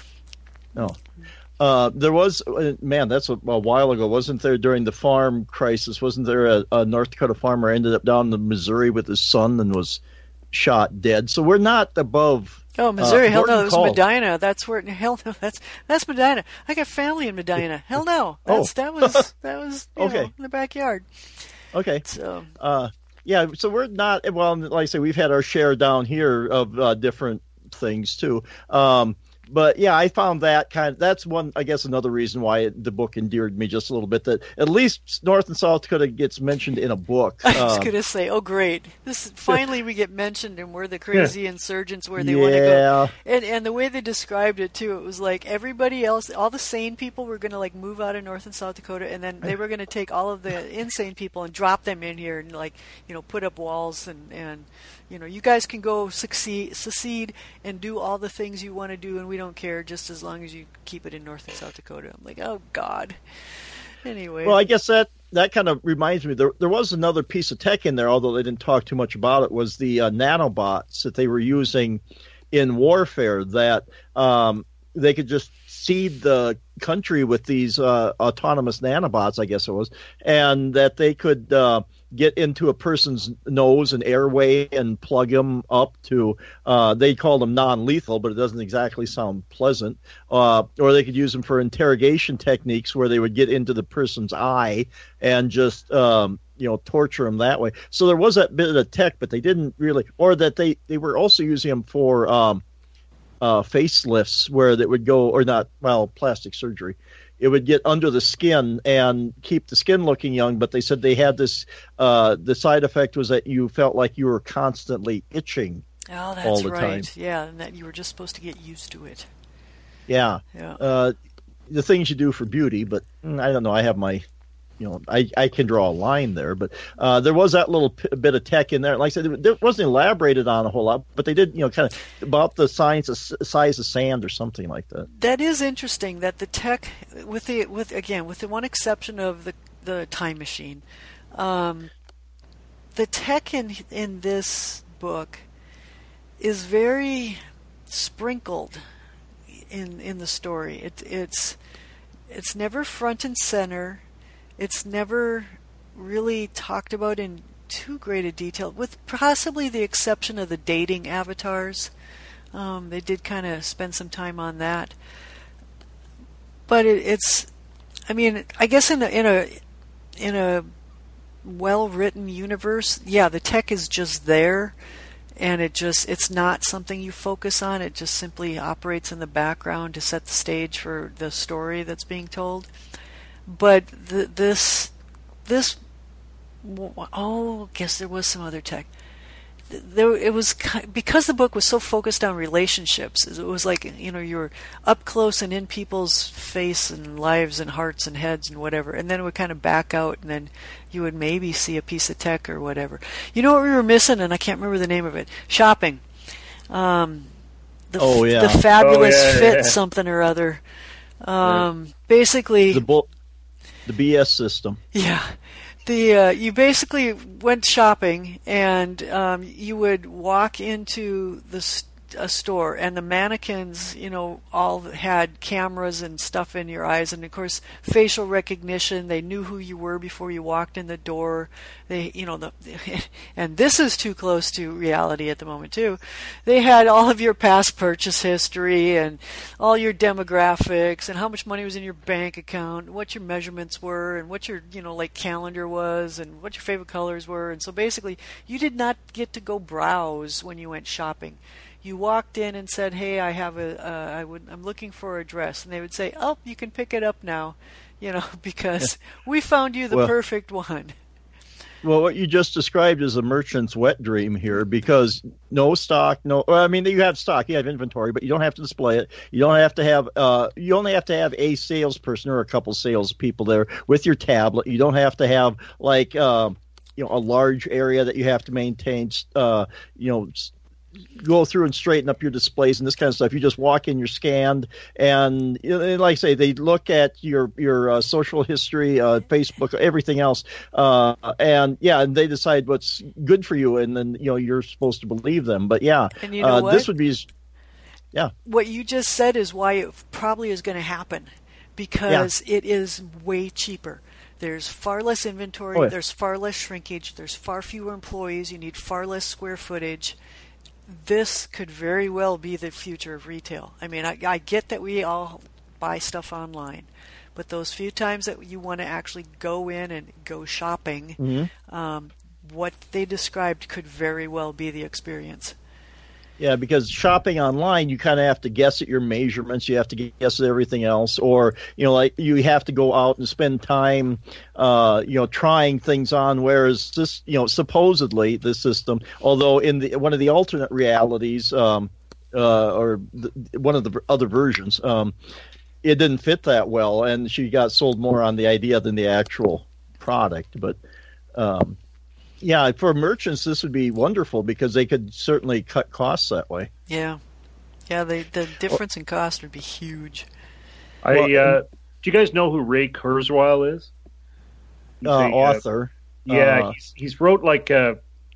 No. Uh, there was, man, that's a, a while ago, wasn't there, during the farm crisis, wasn't there a, a North Dakota farmer ended up down in Missouri with his son and was shot dead? So we're not above. Oh, Missouri, uh, hell no, it was call. Medina. That's where, hell no, that's that's Medina. I got family in Medina. Hell no, that's, oh. that was that was you okay. know, in the backyard. Okay. So. Uh, yeah, so we're not, well, like I say, we've had our share down here of uh, different things too. Um, But yeah, I found that kind of, that's one, I guess, another reason why it, the book endeared me just a little bit, that at least North and South Dakota gets mentioned in a book. I was um, going to say, oh, great. This finally we get mentioned, and we're the crazy insurgents where they yeah. want to go. And, and the way they described it, too, it was like everybody else, all the sane people were going to like move out of North and South Dakota, and then they were going to take all of the insane people and drop them in here and like, you know, put up walls and, and you know, you guys can go succeed, secede and do all the things you want to do, and we don't care, just as long as you keep it in North and South Dakota. I'm like, oh, God. Anyway. Well, I guess that, that kind of reminds me, there there was another piece of tech in there, although they didn't talk too much about it, was the uh, nanobots that they were using in warfare, that um, they could just seed the country with these uh, autonomous nanobots, I guess it was, and that they could uh, get into a person's nose and airway and plug them up to, uh, they call them non-lethal, but it doesn't exactly sound pleasant, uh, or they could use them for interrogation techniques where they would get into the person's eye and just, um, you know, torture them that way. So there was that bit of tech, but they didn't really, or that they, they were also using them for um, uh, facelifts where that would go, or not, well, plastic surgery. It would get under the skin and keep the skin looking young, but they said they had this, uh, the side effect was that you felt like you were constantly itching oh, that's all the right. time. Yeah, and that you were just supposed to get used to it. Yeah. Yeah. Uh, the things you do for beauty, but I don't know, I have my, you know, I, I can draw a line there, but uh, there was that little p- bit of tech in there. Like I said, it wasn't elaborated on a whole lot, but they did, you know, kind of about the science of, size of sand or something like that. That is interesting. That the tech, with the with again, with the one exception of the the time machine, um, the tech in in this book is very sprinkled in in the story. It it's it's never front and center. It's never really talked about in too great a detail, with possibly the exception of the dating avatars. Um, they did kind of spend some time on that. But it, it's, I mean, I guess in a in a in a well-written universe, yeah, the tech is just there, and it just it's not something you focus on. It just simply operates in the background to set the stage for the story that's being told. But the, this this oh, I guess there was some other tech. There, it was because the book was so focused on relationships. It was like, you know, you're up close and in people's face and lives and hearts and heads and whatever, and then it would kind of back out, and then you would maybe see a piece of tech or whatever. You know what we were missing, and I can't remember the name of it. Shopping. Um, the, oh yeah. The fabulous oh, yeah, fit yeah. something or other. Um, right. Basically, the bull, the B S system. Yeah. The uh, you basically went shopping, and um, you would walk into the st- a store, and the mannequins, you know, all had cameras and stuff in your eyes, and of course facial recognition. They knew who you were before you walked in the door. They, you know, the and this is too close to reality at the moment too. They had all of your past purchase history and all your demographics and how much money was in your bank account, what your measurements were, and what your, you know, like calendar was, and what your favorite colors were. And so basically, you did not get to go browse when you went shopping. You walked in and said, "Hey, I have a, uh, I would, I'm looking for a dress," and they would say, "Oh, you can pick it up now," you know, because we found you the well, perfect one. Well, what you just described is a merchant's wet dream here, because no stock, no. Well, I mean, you have stock, you have inventory, but you don't have to display it. You don't have to have. Uh, you only have to have a salesperson or a couple salespeople there with your tablet. You don't have to have like, uh, you know, a large area that you have to maintain. Uh, you know. Go through and straighten up your displays and this kind of stuff. You just walk in, you're scanned, and, and like I say, they look at your your uh, social history, uh, Facebook, everything else, uh, and yeah, and they decide what's good for you, and then, you know, you're supposed to believe them. But yeah, and you know uh, what? This would be, yeah. What you just said is why it probably is going to happen, because yeah. it is way cheaper. There's far less inventory. Oh, yeah. There's far less shrinkage. There's far fewer employees. You need far less square footage. This could very well be the future of retail. I mean, I, I get that we all buy stuff online, but those few times that you want to actually go in and go shopping, mm-hmm. um, what they described could very well be the experience. Yeah, because shopping online, you kind of have to guess at your measurements. You have to guess at everything else, or, you know, like you have to go out and spend time, uh, you know, trying things on. Whereas this, you know, supposedly the system, although in the one of the alternate realities, um, uh, or the, one of the other versions, um, it didn't fit that well, and she got sold more on the idea than the actual product. But um, yeah, for merchants, this would be wonderful because they could certainly cut costs that way. Yeah. Yeah, they, the difference in cost would be huge. I Well, uh, Do you guys know who Ray Kurzweil is? He's Uh, a, uh, author. Yeah, Uh, he's he's wrote like a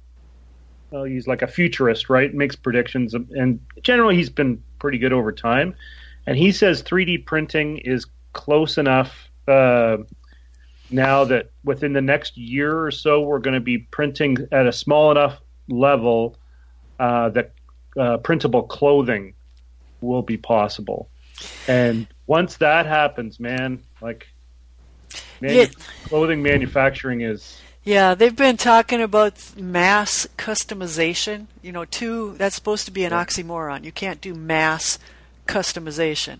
well, he's like a futurist, right? Makes predictions, and generally he's been pretty good over time. And he says three D printing is close enough uh, now that within the next year or so, we're going to be printing at a small enough level uh, that uh, printable clothing will be possible. And once that happens, man, like manu- Yeah. clothing manufacturing is. Yeah, they've been talking about mass customization. You know, two, that's supposed to be an oxymoron. You can't do mass customization.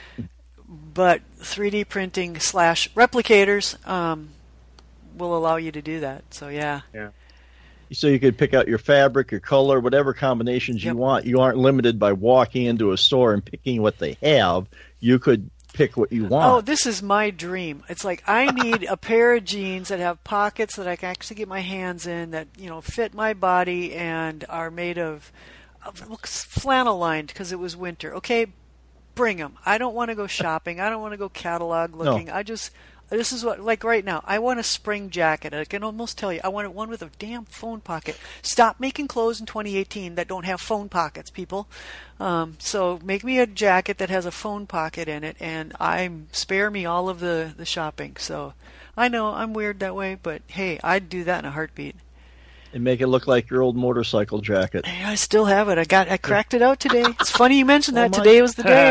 But three D printing slash replicators um, will allow you to do that. So, yeah. Yeah. So you could pick out your fabric, your color, whatever combinations Yep. you want. You aren't limited by walking into a store and picking what they have. You could pick what you want. Oh, this is my dream. It's like I need a pair of jeans that have pockets that I can actually get my hands in, that, you know, fit my body and are made of, of flannel lined because it was winter. Okay, bring them. I don't want to go shopping. I don't want to go catalog looking. No. I just, this is what, like right now, I want a spring jacket. I can almost tell you, I want one with a damn phone pocket. Stop making clothes in twenty eighteen that don't have phone pockets, people. Um, so make me a jacket that has a phone pocket in it, and I'm spare me all of the, the shopping. So I know I'm weird that way, but hey, I'd do that in a heartbeat. And make it look like your old motorcycle jacket. Hey, I still have it. I got, I cracked it out today. It's funny you mentioned that. Oh, my- Today was the day.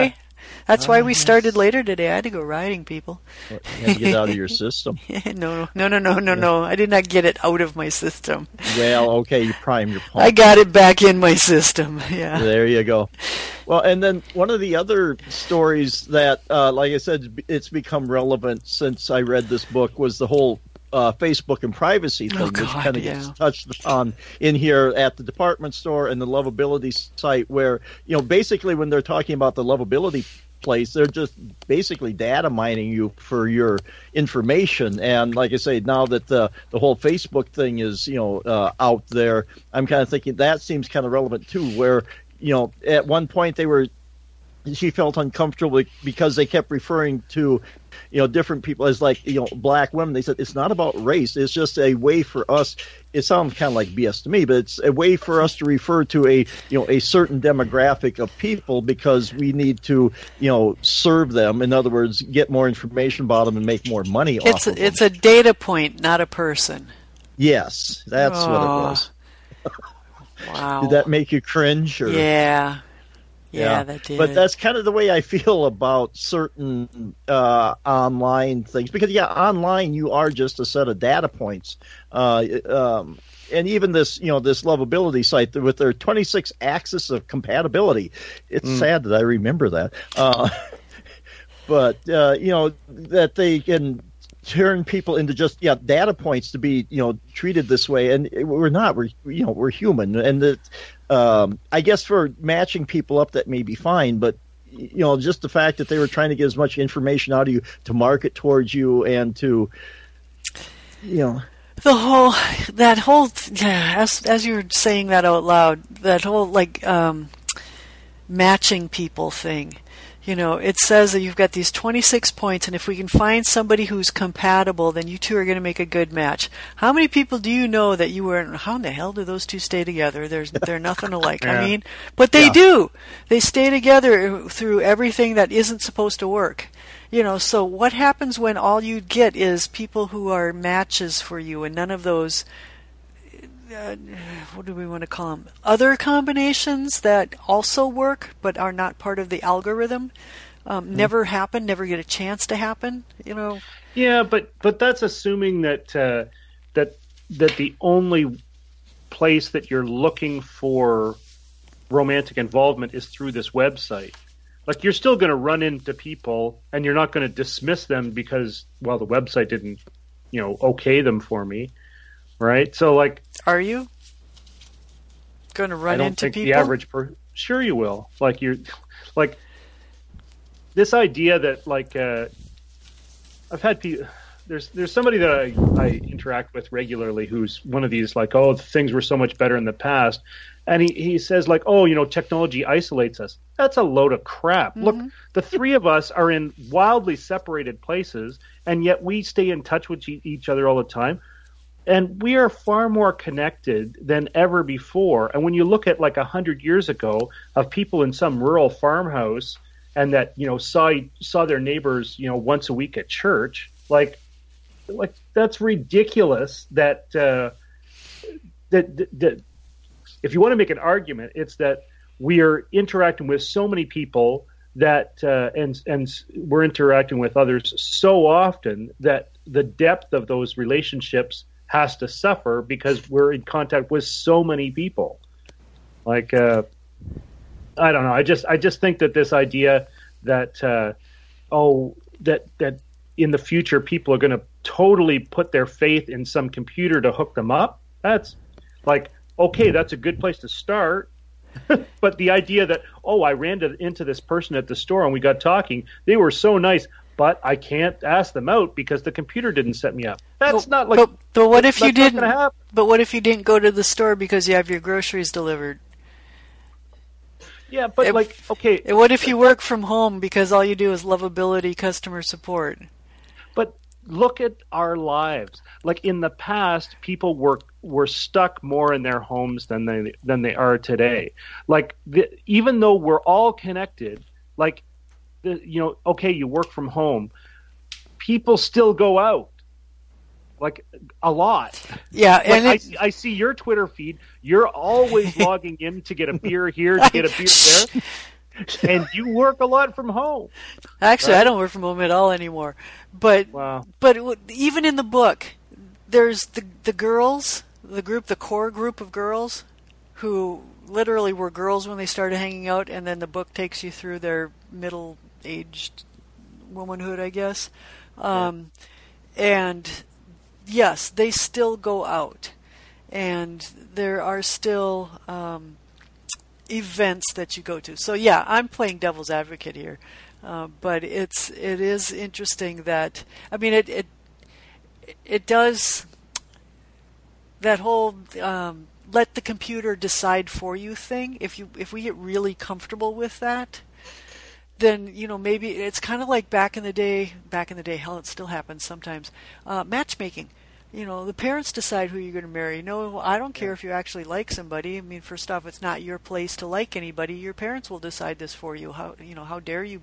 That's why Ah, we yes. started later today. I had to go riding, people. You had to get out of your system. no, no, no, no, no, no. I did not get it out of my system. Well, okay, you prime your pump. I got it back in my system. Yeah. There you go. Well, and then one of the other stories that, uh, like I said, it's become relevant since I read this book was the whole uh, Facebook and privacy thing, Oh, which God, kind of yeah. gets touched upon in here at the department store and the Lovability site, where, you know, basically when they're talking about the Lovability place, they're just basically data mining you for your information. And like I say, now that the the whole Facebook thing is, you know, uh, out there, I'm kind of thinking that seems kind of relevant too, where, you know, at one point they were, she felt uncomfortable because they kept referring to, you know, different people as like, you know, black women. They said it's not about race. It's just a way for us. It sounds kind of like B S to me, but it's a way for us to refer to a, you know, a certain demographic of people because we need to, you know, serve them. In other words, get more information about them and make more money It's off a, of them. it's a data point, not a person. Yes, that's Oh. what it was. Wow. Did that make you cringe? Or? Yeah. Yeah, that did. But that's kind of the way I feel about certain uh, online things. Because, yeah, online you are just a set of data points. Uh, um, and even this, you know, this Lovability site with their twenty-six axis of compatibility. It's Mm. sad that I remember that. Uh, but, uh, you know, that they can turn people into just, yeah, data points to be, you know, treated this way. And we're not. We're, you know, we're human. And that, um, I guess for matching people up, that may be fine. But, you know, just the fact that they were trying to get as much information out of you to market towards you and to, you know. The whole, that whole, yeah, as as you were saying that out loud, that whole like um, matching people thing. You know, it says that you've got these twenty-six points, and if we can find somebody who's compatible, then you two are going to make a good match. How many people do you know that you were, how in the hell do those two stay together? There's, they're nothing alike. Yeah. I mean, but they Yeah. do. They stay together through everything that isn't supposed to work. You know, so what happens when all you get is people who are matches for you and none of those, uh, what do we want to call them? Other combinations that also work but are not part of the algorithm um, mm. never happen, never get a chance to happen, you know? Yeah, but but that's assuming that uh, that that the only place that you're looking for romantic involvement is through this website. Like, you're still going to run into people, and you're not going to dismiss them because, well, the website didn't, you know, okay them for me, right? So, like, are you going to run I don't into think people? the average person. Sure, you will. Like, you're, like, this idea that, like, uh, I've had people. There's there's somebody that I, I interact with regularly who's one of these, like, oh, things were so much better in the past. And he, he says, like, oh, you know, technology isolates us. That's a load of crap. Mm-hmm. Look, the three of us are in wildly separated places, and yet we stay in touch with each other all the time. And we are far more connected than ever before. And when you look at, like, one hundred years ago of people in some rural farmhouse and that, you know, saw saw their neighbors, you know, once a week at church, like, like that's ridiculous that uh, that, that, that if you want to make an argument, it's that we are interacting with so many people that uh, and and we're interacting with others so often that the depth of those relationships has to suffer because we're in contact with so many people. Like, uh, I don't know. I just I just think that this idea that uh, oh that that in the future people are going to totally put their faith in some computer to hook them up. That's like, okay, that's a good place to start. But the idea that, oh, I ran to, into this person at the store and we got talking. They were so nice, but I can't ask them out because the computer didn't set me up. That's but, not like. But, but what if you didn't? Happen. But what if you didn't go to the store because you have your groceries delivered? Yeah, but it, like, okay. What if you work from home because all you do is Lovability customer support? But look at our lives. Like, in the past, people were were stuck more in their homes than they than they are today. Like, the, even though we're all connected, like, the, you know, okay, you work from home, people still go out. Like, a lot. Yeah, like and I, it, I see your Twitter feed. You're always logging in to get a beer here, to get a beer there. and you work a lot from home. Actually, right? I don't work from home at all anymore. But wow. but it, even in the book, there's the the girls, the group, the core group of girls, who literally were girls when they started hanging out, and then the book takes you through their middle-aged womanhood, I guess. Um, yeah. And yes, they still go out, and there are still um, events that you go to. So yeah, I'm playing devil's advocate here, uh, but it's it is interesting that I mean it it it does that whole. Um, let the computer decide for you thing. If you if we get really comfortable with that, then you know maybe it's kind of like back in the day. Back in the day, hell, it still happens sometimes. Uh, matchmaking. You know, the parents decide who you're going to marry. No, I don't care yeah. if you actually like somebody. I mean, first off, it's not your place to like anybody. Your parents will decide this for you. How you know? How dare you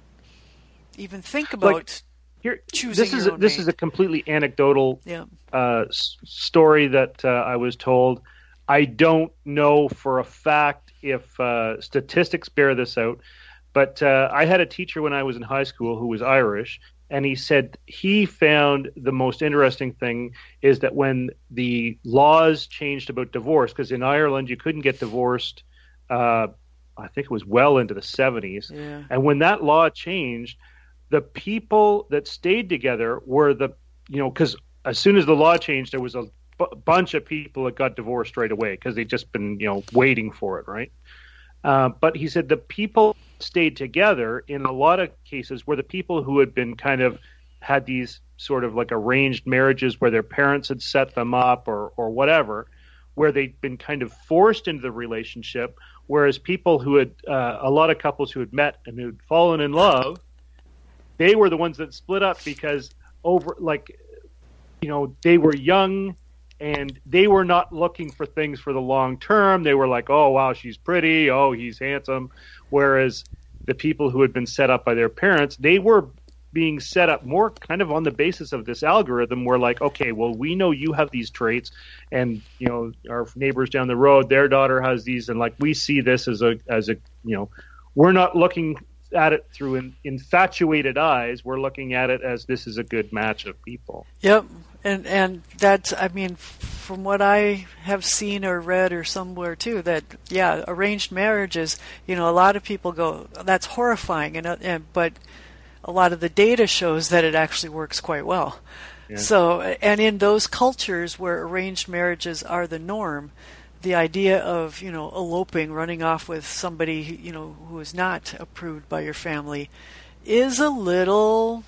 even think about like, here, choosing this is your a, own this mate. is a completely anecdotal yeah. uh, s- story that uh, I was told. I don't know for a fact if uh, statistics bear this out, but uh, I had a teacher when I was in high school who was Irish, and he said he found the most interesting thing is that when the laws changed about divorce, because in Ireland you couldn't get divorced, uh, I think it was well into the seventies, yeah. and when that law changed, the people that stayed together were the, you know, because as soon as the law changed, there was a b- bunch of people that got divorced right away because they'd just been, you know, waiting for it, right? Uh, but he said the people stayed together in a lot of cases were the people who had been kind of had these sort of like arranged marriages where their parents had set them up or or whatever, where they'd been kind of forced into the relationship, whereas people who had uh, a lot of couples who had met and who'd fallen in love, they were the ones that split up because over like you know they were young and they were not looking for things for the long term. They were like, oh wow, she's pretty, oh he's handsome. Whereas the people who had been set up by their parents, they were being set up more kind of on the basis of this algorithm where like, okay, well, we know you have these traits and, you know, our neighbors down the road, their daughter has these. And like, we see this as a, as a, you know, we're not looking at it through in, infatuated eyes. We're looking at it as this is a good match of people. Yep. And, and that's, I mean, from what I have seen or read or somewhere too, that, yeah, arranged marriages, you know, a lot of people go, that's horrifying. And, and but a lot of the data shows that it actually works quite well. Yeah. So, and in those cultures where arranged marriages are the norm, the idea of, you know, eloping, running off with somebody, you know, who is not approved by your family is a little,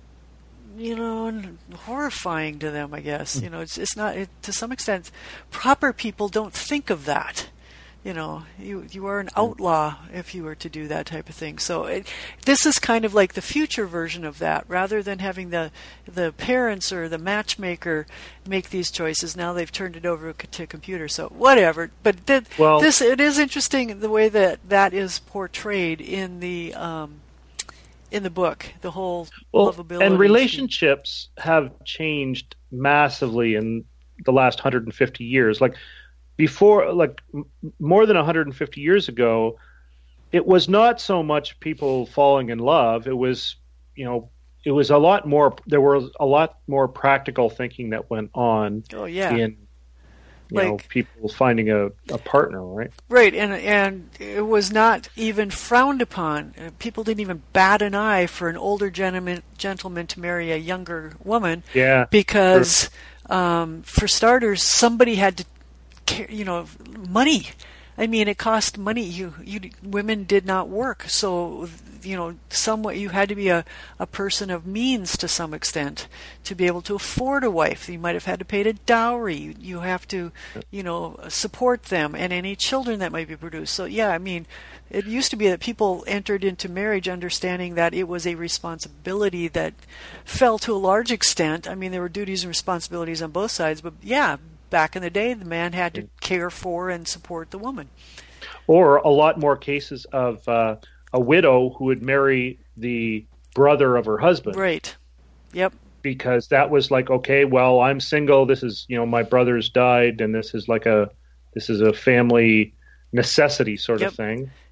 you know, horrifying to them, I guess. You know, it's it's not, it, to some extent, proper people don't think of that. You know, you you are an outlaw if you were to do that type of thing. So it, this is kind of like the future version of that. Rather than having the the parents or the matchmaker make these choices, now they've turned it over to a computer. So whatever. But th- well, this it is interesting the way that that is portrayed in the um, in the book. The whole well, lovability and relationships have changed massively in the last one hundred fifty years. Like. Before, like m- more than one hundred fifty years ago, it was not so much people falling in love. It was, you know, it was a lot more. There was a lot more practical thinking that went on. Oh yeah, in you like, know people finding a, a partner, right? Right, and and it was not even frowned upon. People didn't even bat an eye for an older gentleman gentleman to marry a younger woman. Yeah, because sure. um, for starters, somebody had to. You know, money. I mean, it cost money. You, you, women did not work, so you know, somewhat you had to be a, a person of means to some extent to be able to afford a wife. You might have had to pay a dowry. You, you have to, you know, support them and any children that might be produced. So yeah, I mean, it used to be that people entered into marriage understanding that it was a responsibility that fell to a large extent. I mean, there were duties and responsibilities on both sides, but yeah. Back in the day, the man had to care for and support the woman. Or a lot more cases of uh, a widow who would marry the brother of her husband. Right. Yep. Because that was like, okay, well, I'm single. This is, you know, my brother's died, and this is like a, this is a family necessity sort yep. of thing.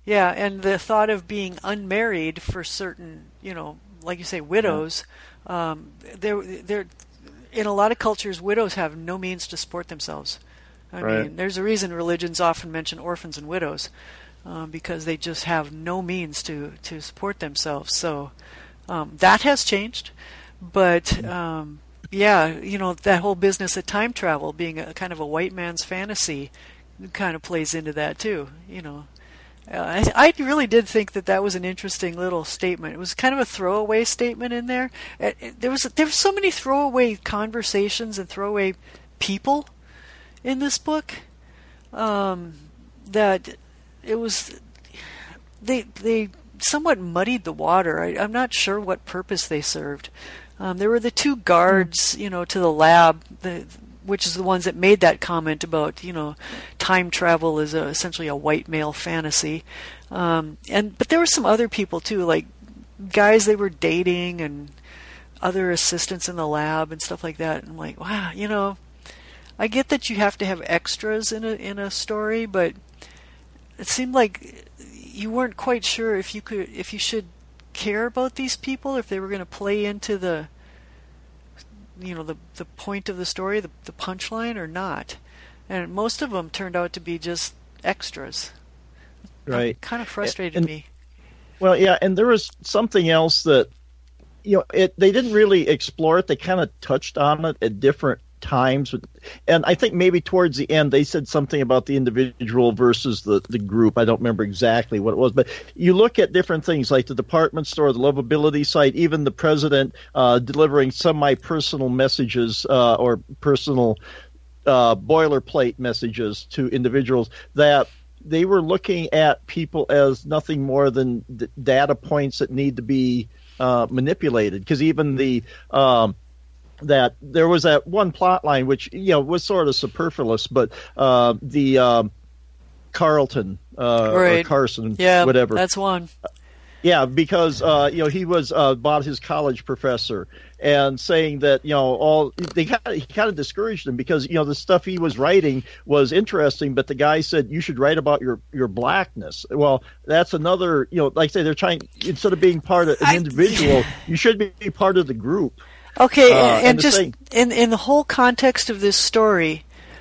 Yeah, and the thought of being unmarried for certain, you know, like you say, widows, yeah. um, they're, they're, in a lot of cultures, widows have no means to support themselves. I right. mean, there's a reason religions often mention orphans and widows, um, because they just have no means to, to support themselves. So um, that has changed. But, um, yeah, you know, that whole business of time travel being a kind of a white man's fantasy kind of plays into that, too, you know. Uh, I, I really did think that that was an interesting little statement. It was kind of a throwaway statement in there. It, it, there was there were so many throwaway conversations and throwaway people in this book um, that it was they they somewhat muddied the water. I, I'm not sure what purpose they served. Um, there were the two guards, you know, to the lab, the, which is the ones that made that comment about, you know, time travel is a, essentially a white male fantasy. Um, and but there were some other people too, like guys they were dating and other assistants in the lab and stuff like that. And I'm like, wow, you know, I get that you have to have extras in a in a story, but it seemed like you weren't quite sure if you could if you should care about these people, if they were going to play into the you know the the point of the story, the the punchline, or not. And most of them turned out to be just extras. Right. That kind of frustrated and, me. Well, yeah, and there was something else that you know it they didn't really explore it. They kind of touched on it at different times, and I think maybe towards the end they said something about the individual versus the, the group. I don't remember exactly what it was, but you look at different things like the department store, the lovability site, even the president uh, delivering semi-personal messages uh, or personal uh, boilerplate messages to individuals, that they were looking at people as nothing more than d- data points that need to be uh, manipulated, because even the um, that there was that one plot line which you know was sort of superfluous, but uh, the um, Carlton uh, right. or Carson, yeah, whatever. That's one. Yeah, because uh, you know he was uh, about his college professor, and saying that you know all they kind of, he kind of discouraged him because you know the stuff he was writing was interesting, but the guy said you should write about your, your blackness. Well, that's another you know like I say they're trying, instead of being part of an I, individual, you should be part of the group. Okay, uh, and, and just thing. in in the whole context of this story,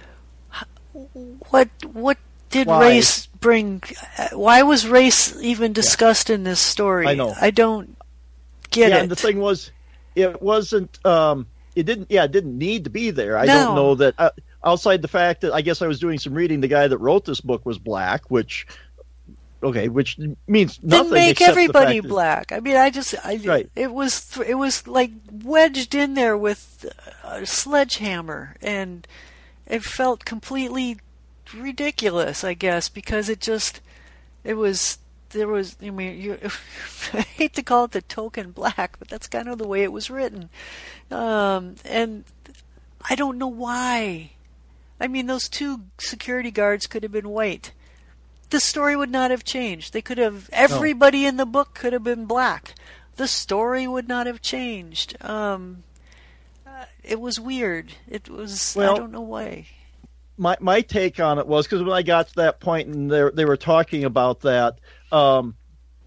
what what did Why? race bring? Why was race even discussed yeah. in this story? I know. I don't get yeah, it. And the thing was, it wasn't. Um, it didn't. Yeah, it didn't need to be there. I no. don't know that. Uh, outside the fact that I guess I was doing some reading, the guy that wrote this book was black, which. Okay, which means nothing. Didn't make except everybody the fact black. I mean, I just, I, right. it was, it was like wedged in there with a sledgehammer, and it felt completely ridiculous, I guess, because it just, it was, there was, I mean, you, I hate to call it the token black, but that's kind of the way it was written, um, and I don't know why. I mean, those two security guards could have been white. The story would not have changed. They could have, everybody no. in the book could have been black. The story would not have changed. Um, uh, it was weird. It was, well, I don't know why. My my take on it was, because when I got to that point and they they were talking about that, um,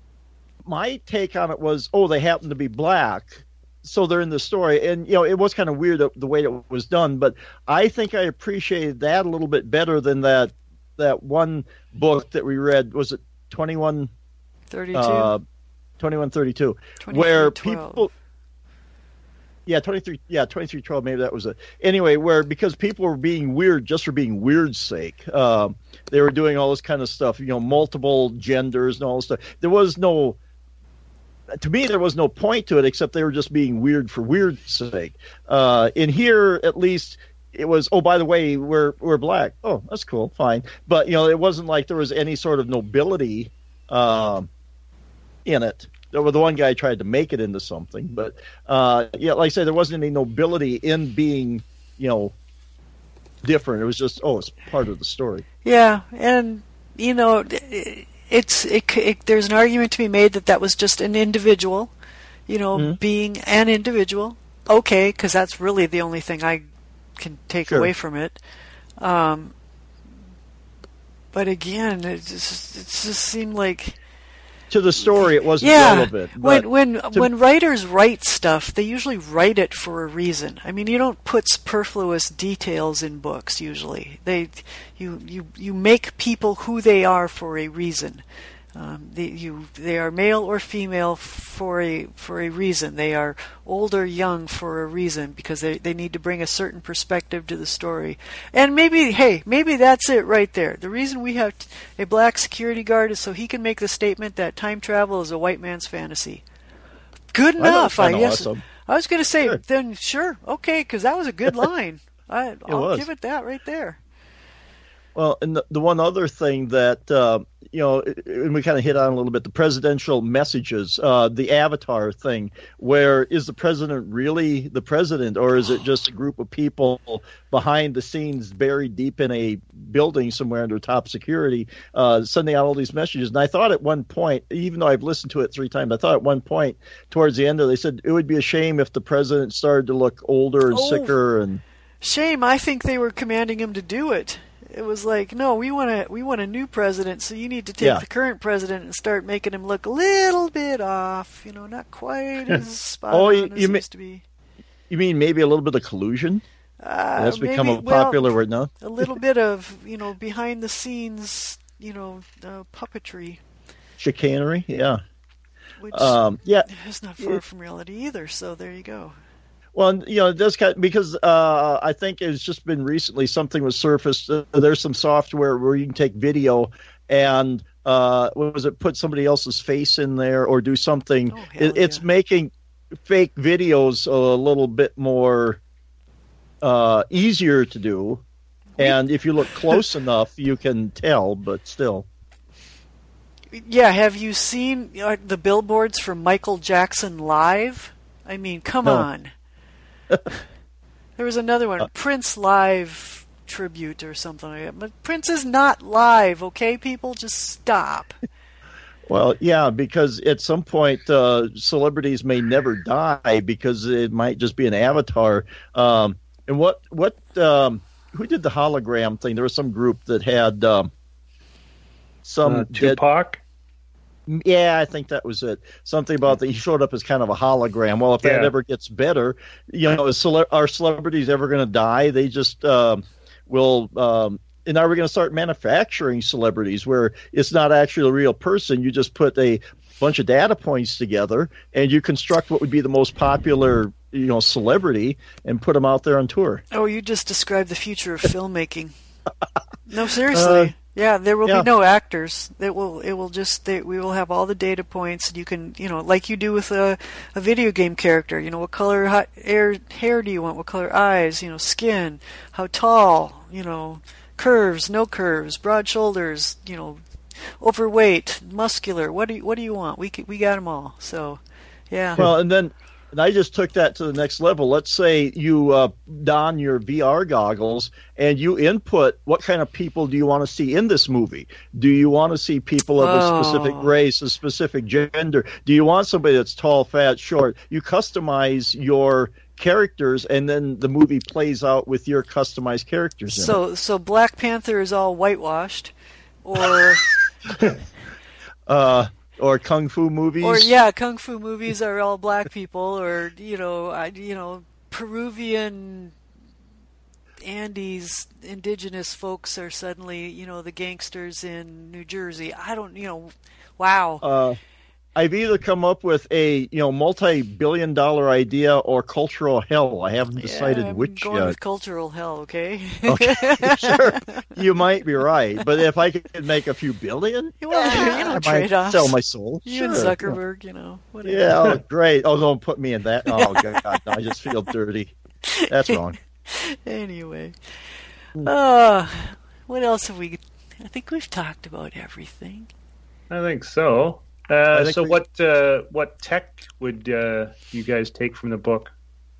my take on it was, oh, they happen to be black, so they're in the story. And, you know, it was kind of weird the way it was done, but I think I appreciated that a little bit better than that that one book that we read. Was it twenty-one thirty-two? Uh, twenty-one thirty-two, where people, yeah, twenty-three, yeah, twenty-three twelve, maybe that was it. Anyway, where because people were being weird just for being weird's sake, um, they were doing all this kind of stuff, you know, multiple genders and all this stuff. There was no, to me, there was no point to it except they were just being weird for weird's sake. Uh, in here, at least, it was, oh, by the way, we're we're black. Oh, that's cool, fine. But, you know, it wasn't like there was any sort of nobility um, in it. There was the one guy tried to make it into something. But, uh, yeah, like I said, there wasn't any nobility in being, you know, different. It was just, oh, it's part of the story. Yeah, and, you know, it's it, it, there's an argument to be made that that was just an individual, you know, mm-hmm. being an individual. Okay, because that's really the only thing I can take sure. away from it. Um, but again, it just it just seemed like. To the story, it wasn't yeah. relevant. When when to... when writers write stuff, they usually write it for a reason. I mean, you don't put superfluous details in books. Usually, they you you you make people who they are for a reason. Um, they, you, they are male or female for a for a reason. They are old or young for a reason, because they, they need to bring a certain perspective to the story. And maybe, hey, maybe that's it right there. The reason we have a black security guard is so he can make the statement that time travel is a white man's fantasy. Good enough, I guess. Awesome. I was going to say, sure. then sure, okay, because that was a good line. I, I'll was. give it that right there. Well, and the, the one other thing that, uh, you know, and we kind of hit on a little bit, the presidential messages, uh, the Avatar thing, where is the president really the president, or is it just a group of people behind the scenes buried deep in a building somewhere under top security, uh, sending out all these messages? And I thought at one point, even though I've listened to it three times, I thought at one point towards the end, they said it would be a shame if the president started to look older and oh, sicker. And shame. I think they were commanding him to do it. It was like, no, we want a we want a new president, so you need to take yeah. the current president and start making him look a little bit off, you know, not quite as spot oh, on you, as you he mean, used to be. You mean maybe a little bit of collusion? Uh, That's maybe, become a popular well, word now. A little bit of, you know, behind the scenes, you know, uh, puppetry. Chicanery, yeah. Which um, yeah. is not far from reality either, so there you go. Well, you know, this kind because uh, I think it's just been recently something was surfaced. Uh, there's some software where you can take video and uh, what was it? Put somebody else's face in there or do something. Oh, it, yeah. It's making fake videos a little bit more uh, easier to do, and if you look close enough, you can tell. But still, yeah. Have you seen uh, the billboards for Michael Jackson live? I mean, come no. on. There was another one, uh, Prince Live tribute or something like that. But Prince is not live, okay, people? Just stop. Well, yeah, because at some point uh, celebrities may never die because it might just be an avatar. Um, and what what um, who did the hologram thing? There was some group that had um, some uh, Tupac. Dead, Yeah, I think that was it. Something about that he showed up as kind of a hologram. Well, if that yeah. ever gets better, you know, is cele- are celebrities ever going to die? They just um, will. Um, and are we going to start manufacturing celebrities where it's not actually a real person? You just put a bunch of data points together and you construct what would be the most popular, you know, celebrity and put them out there on tour. Oh, you just described the future of filmmaking. No, seriously. Uh, Yeah, there will yeah. be no actors. It will. It will just. They, we will have all the data points, and you can, you know, like you do with a, a video game character. You know, what color hair hair do you want? What color eyes? You know, skin. How tall? You know, curves, no curves, broad shoulders. You know, overweight, muscular. What do you, What do you want? We we got them all. So, yeah. Well, and then. And I just took that to the next level. Let's say you uh, don your V R goggles and you input what kind of people do you want to see in this movie? Do you want to see people of oh. a specific race, a specific gender? Do you want somebody that's tall, fat, short? You customize your characters, and then the movie plays out with your customized characters in so, it. So Black Panther is all whitewashed, or... uh... Or kung fu movies, or yeah, kung fu movies are all black people, or you know, I, you know, Peruvian Andes indigenous folks are suddenly, you know, the gangsters in New Jersey. I don't, you know, wow. Uh, I've either come up with a you know multi-billion dollar idea or cultural hell. I haven't decided yeah, I'm which going yet. with cultural hell, okay? Okay, sure. You might be right, but if I could make a few billion, well, yeah, you know, I trade-offs. might sell my soul. You sure. and Zuckerberg, you know. Whatever. Yeah, oh, great. Oh, don't put me in that. Oh, God, no, I just feel dirty. That's wrong. Anyway, uh, what else have we? I think we've talked about everything. I think so. Uh, think so we... what uh, what tech would uh, you guys take from the book?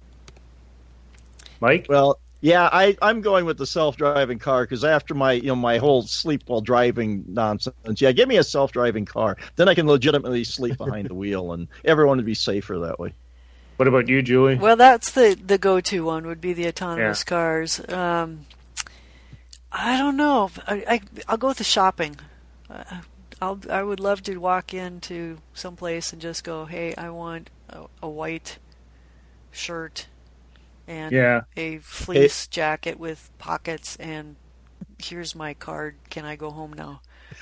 Mike? Well, yeah, I, I'm going with the self-driving car because after my you know my whole sleep while driving nonsense, yeah, give me a self-driving car. Then I can legitimately sleep behind the wheel, and everyone would be safer that way. What about you, Julie? Well, that's the, the go-to one would be the autonomous yeah. cars. Um, I don't know. I, I I'll go with the shopping. Uh, I'll I would love to walk into some place and just go, hey, I want a, a white shirt and Yeah. a fleece it, jacket with pockets, and here's my card. Can I go home now?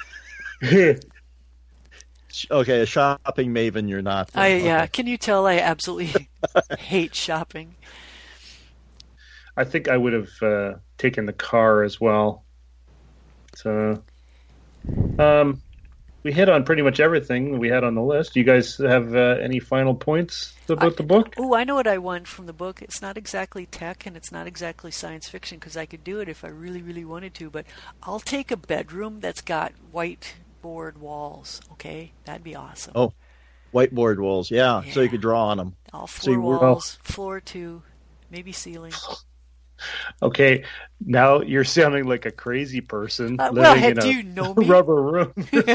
Okay, a shopping maven, you're not. I okay. Yeah. Can you tell I absolutely hate shopping? I think I would have uh, taken the car as well. So, um, we hit on pretty much everything we had on the list. Do you guys have uh, any final points about I, the book? Oh, I know what I want from the book. It's not exactly tech, and it's not exactly science fiction, because I could do it if I really, really wanted to. But I'll take a bedroom that's got whiteboard walls. Okay, that'd be awesome. Oh, whiteboard walls, yeah. yeah. So you could draw on them. All floor so walls, oh. floor too, maybe ceiling. Okay, now you're sounding like a crazy person uh, living well, in do a you know me? rubber room.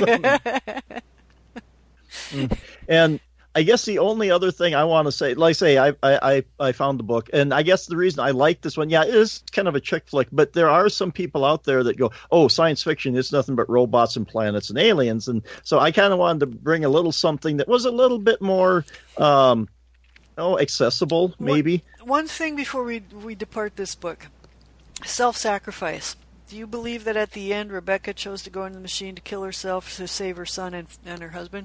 mm. And I guess the only other thing I want to say, like I say, I, I, I found the book, and I guess the reason I like this one, yeah, it is kind of a chick flick, but there are some people out there that go, oh, science fiction is nothing but robots and planets and aliens, and so I kind of wanted to bring a little something that was a little bit more um, oh, accessible, maybe. One, one thing before we we depart this book, self-sacrifice. Do you believe that at the end Rebecca chose to go into the machine to kill herself to save her son and, and her husband?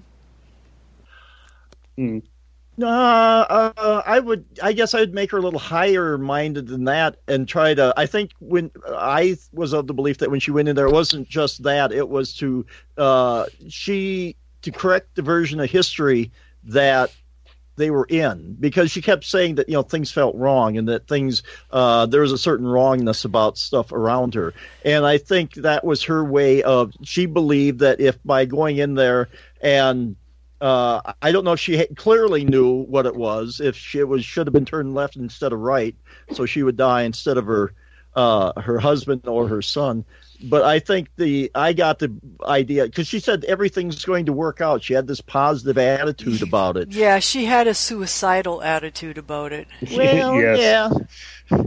Hmm. Uh, uh, I would. I guess I'd make her a little higher minded than that, and try to. I think when I was of the belief that when she went in there, it wasn't just that; it was to uh, she to correct the version of history that they were in, because she kept saying that, you know, things felt wrong and that things uh, there was a certain wrongness about stuff around her, and I think that was her way of. She believed that if by going in there and Uh, I don't know if she clearly knew what it was, if she it was should have been turned left instead of right, so she would die instead of her uh, her husband or her son. But I think the I got the idea, because she said everything's going to work out. She had this positive attitude about it. Yeah, she had a suicidal attitude about it. Well, yes. yeah.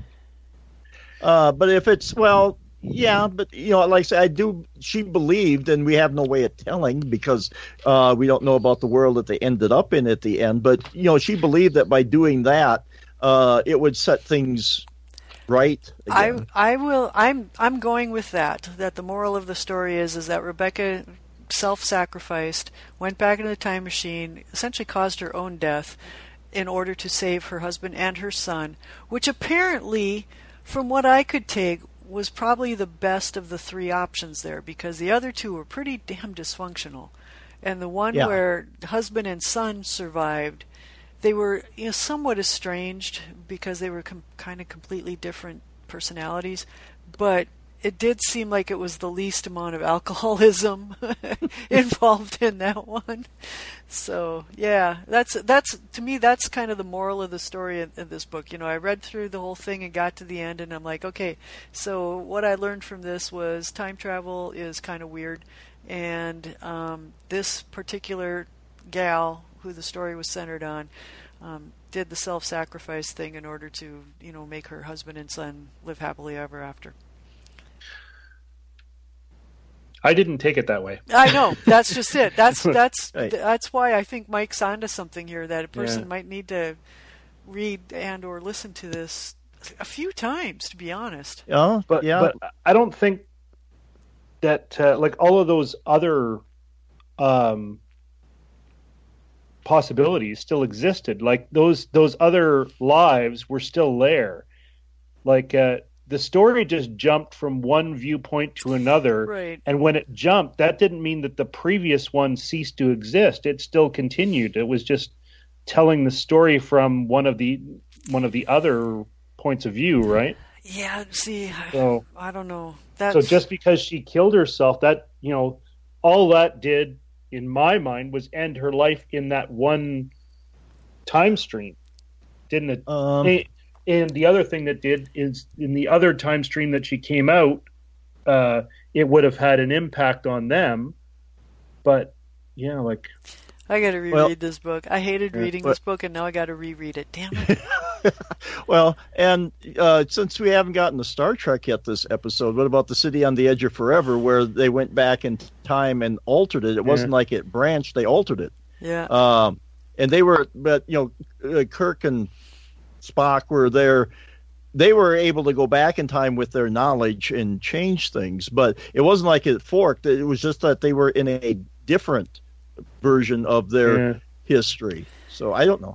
Uh, but if it's, well, yeah, but, you know, like I said, I do, she believed, and we have no way of telling because uh, we don't know about the world that they ended up in at the end, but, you know, she believed that by doing that, uh, it would set things right again. I I will, I'm, I'm going with that, that the moral of the story is, is that Rebecca self-sacrificed, went back into the time machine, essentially caused her own death in order to save her husband and her son, which apparently, from what I could take, was probably the best of the three options there, because the other two were pretty damn dysfunctional. And the one yeah. where husband and son survived, they were, you know, somewhat estranged because they were com- kind of completely different personalities, but it did seem like it was the least amount of alcoholism involved in that one. So yeah, that's that's to me that's kind of the moral of the story in, in this book. You know, I read through the whole thing and got to the end, and I'm like, okay, so what I learned from this was time travel is kind of weird, and um, this particular gal who the story was centered on um, did the self-sacrifice thing in order to, you know, make her husband and son live happily ever after. I didn't take it that way. I know. That's just it. That's that's right. that's why I think Mike's onto something here, that a person Yeah. might need to read and or listen to this a few times, to be honest. Yeah, But yeah. but I don't think that uh, like all of those other um, possibilities still existed. Like those those other lives were still there. Like uh, the story just jumped from one viewpoint to another, Right. and when it jumped, that didn't mean that the previous one ceased to exist. It still continued. It was just telling the story from one of the one of the other points of view, right? Yeah, see, I, So- I don't know. That's, So just because she killed herself, that, you know, all that did in my mind was end her life in that one time stream, didn't it? Um, and, and the other thing that did is in the other time stream that she came out, uh, it would have had an impact on them. But yeah, like I got to reread Well- this book. I hated Yeah, reading but- this book, and now I got to reread it. Damn it! Well, and uh, since we haven't gotten to Star Trek yet this episode, what about the City on the Edge of Forever, where they went back in time and altered it? It wasn't Yeah. like it branched; they altered it. Yeah. Um, and they were, but you know, uh, Kirk and Spock were there. They were able to go back in time with their knowledge and change things, but it wasn't like it forked. It was just that they were in a different version of their Yeah. history. So I don't know.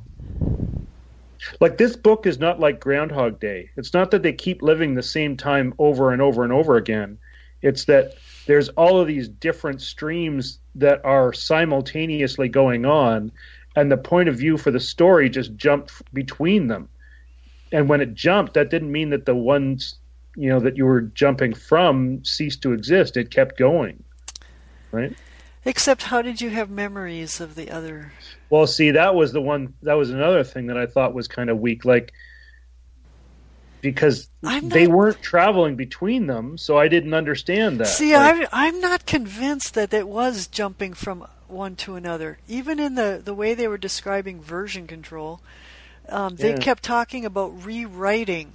Like, this book is not like Groundhog Day. It's not that they keep living the same time over and over and over again. It's that there's all of these different streams that are simultaneously going on, and the point of view for the story just jumped between them. And when it jumped, that didn't mean that the ones, you know, that you were jumping from ceased to exist. It kept going, right? Except, how did you have memories of the other? Well, see, that was the one. That was another thing that I thought was kind of weak, like because I'm they not- weren't traveling between them, so I didn't understand that. See, Like, I'm I'm not convinced that it was jumping from one to another. Even in the, the way they were describing version control, um, they Yeah. kept talking about rewriting,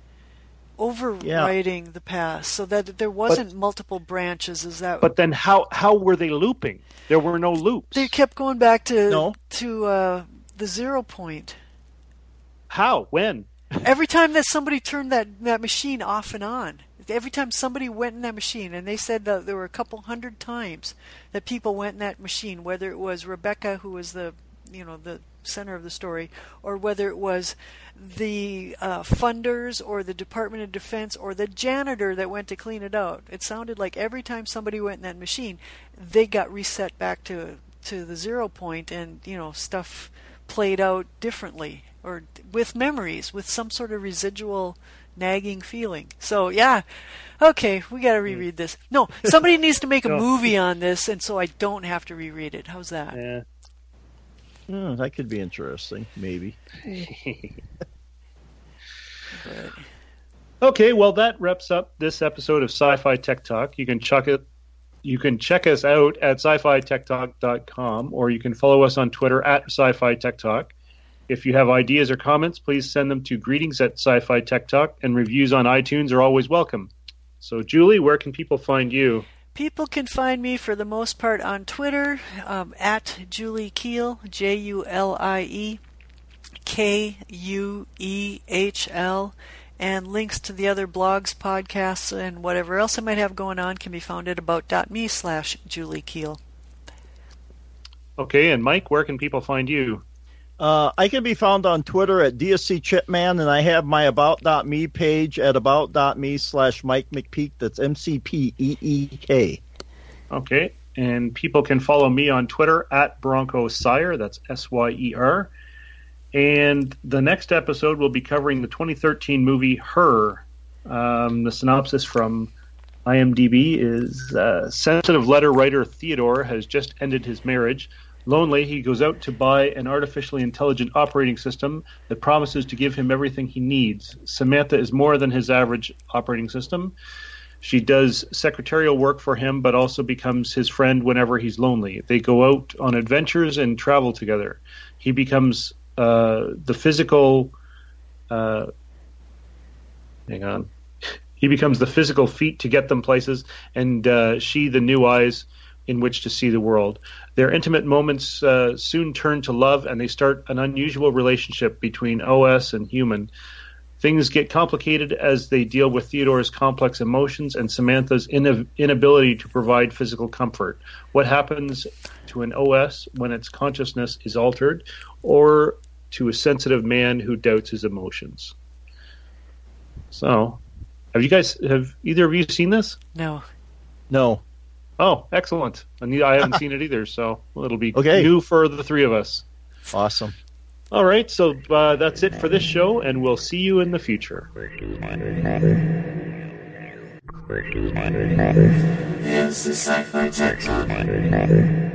overwriting the past, so that there wasn't multiple branches. Is that? but then how how were they looping? There were no loops. they kept going back to No. to uh, the zero point. How? When? Every time that somebody turned that, that machine off and on, every time somebody went in that machine, and they said that there were a couple hundred times that people went in that machine, whether it was Rebecca, who was the, you know, the center of the story, or whether it was the uh, funders or the Department of Defense or the janitor that went to clean it out. It sounded like every time somebody went in that machine, they got reset back to to the zero point, and you know, stuff played out differently, or with memories, with some sort of residual nagging feeling. So yeah, okay, we got to reread this. No, somebody needs to make a No. movie on this, and so I don't have to reread it. How's that? Yeah. Hmm, that could be interesting, maybe. But, Okay, well that wraps up this episode of Sci-Fi Tech Talk. You can check it. You can check us out at sci fi tech talk dot com, or you can follow us on Twitter at Sci-Fi Tech Talk. If you have ideas or comments, please send them to greetings at Sci-Fi Tech Talk, and reviews on iTunes are always welcome. So, Julie, where can people find you? people can find me for the most part on Twitter, um, at Julie Keel, J U L I E K U E H L, and links to the other blogs, podcasts, and whatever else I might have going on can be found at about.me slash Julie Keel. Okay, and Mike, where can people find you? Uh, I can be found on Twitter at D S C Chipman, and I have my about.me page at about.me slash Mike McPeak. That's M C P E E K. Okay, and people can follow me on Twitter at Bronco Sire. That's S Y E R. And the next episode will be covering the twenty thirteen movie Her. Um, the synopsis from IMDb is uh, sensitive letter writer Theodore has just ended his marriage. Lonely, he goes out to buy an artificially intelligent operating system that promises to give him everything he needs. Samantha is more than his average operating system. She does secretarial work for him, but also becomes his friend whenever he's lonely. They go out on adventures and travel together. He becomes uh, the physical... Uh, hang on. He becomes the physical feet to get them places, and uh, she the new eyes in which to see the world. Their intimate moments uh, soon turn to love, and they start an unusual relationship between O S and human. Things get complicated as they deal with Theodore's complex emotions and Samantha's in- inability to provide physical comfort. What happens to an O S when its consciousness is altered, or to a sensitive man who doubts his emotions? So, have you guys, have either of you seen this? No. No. Oh, excellent. I I haven't seen it either, so it'll be Okay. new for the three of us. Awesome. All right, so uh, that's it for this show, and we'll see you in the future. It's the Sci-Fi Tech Talk.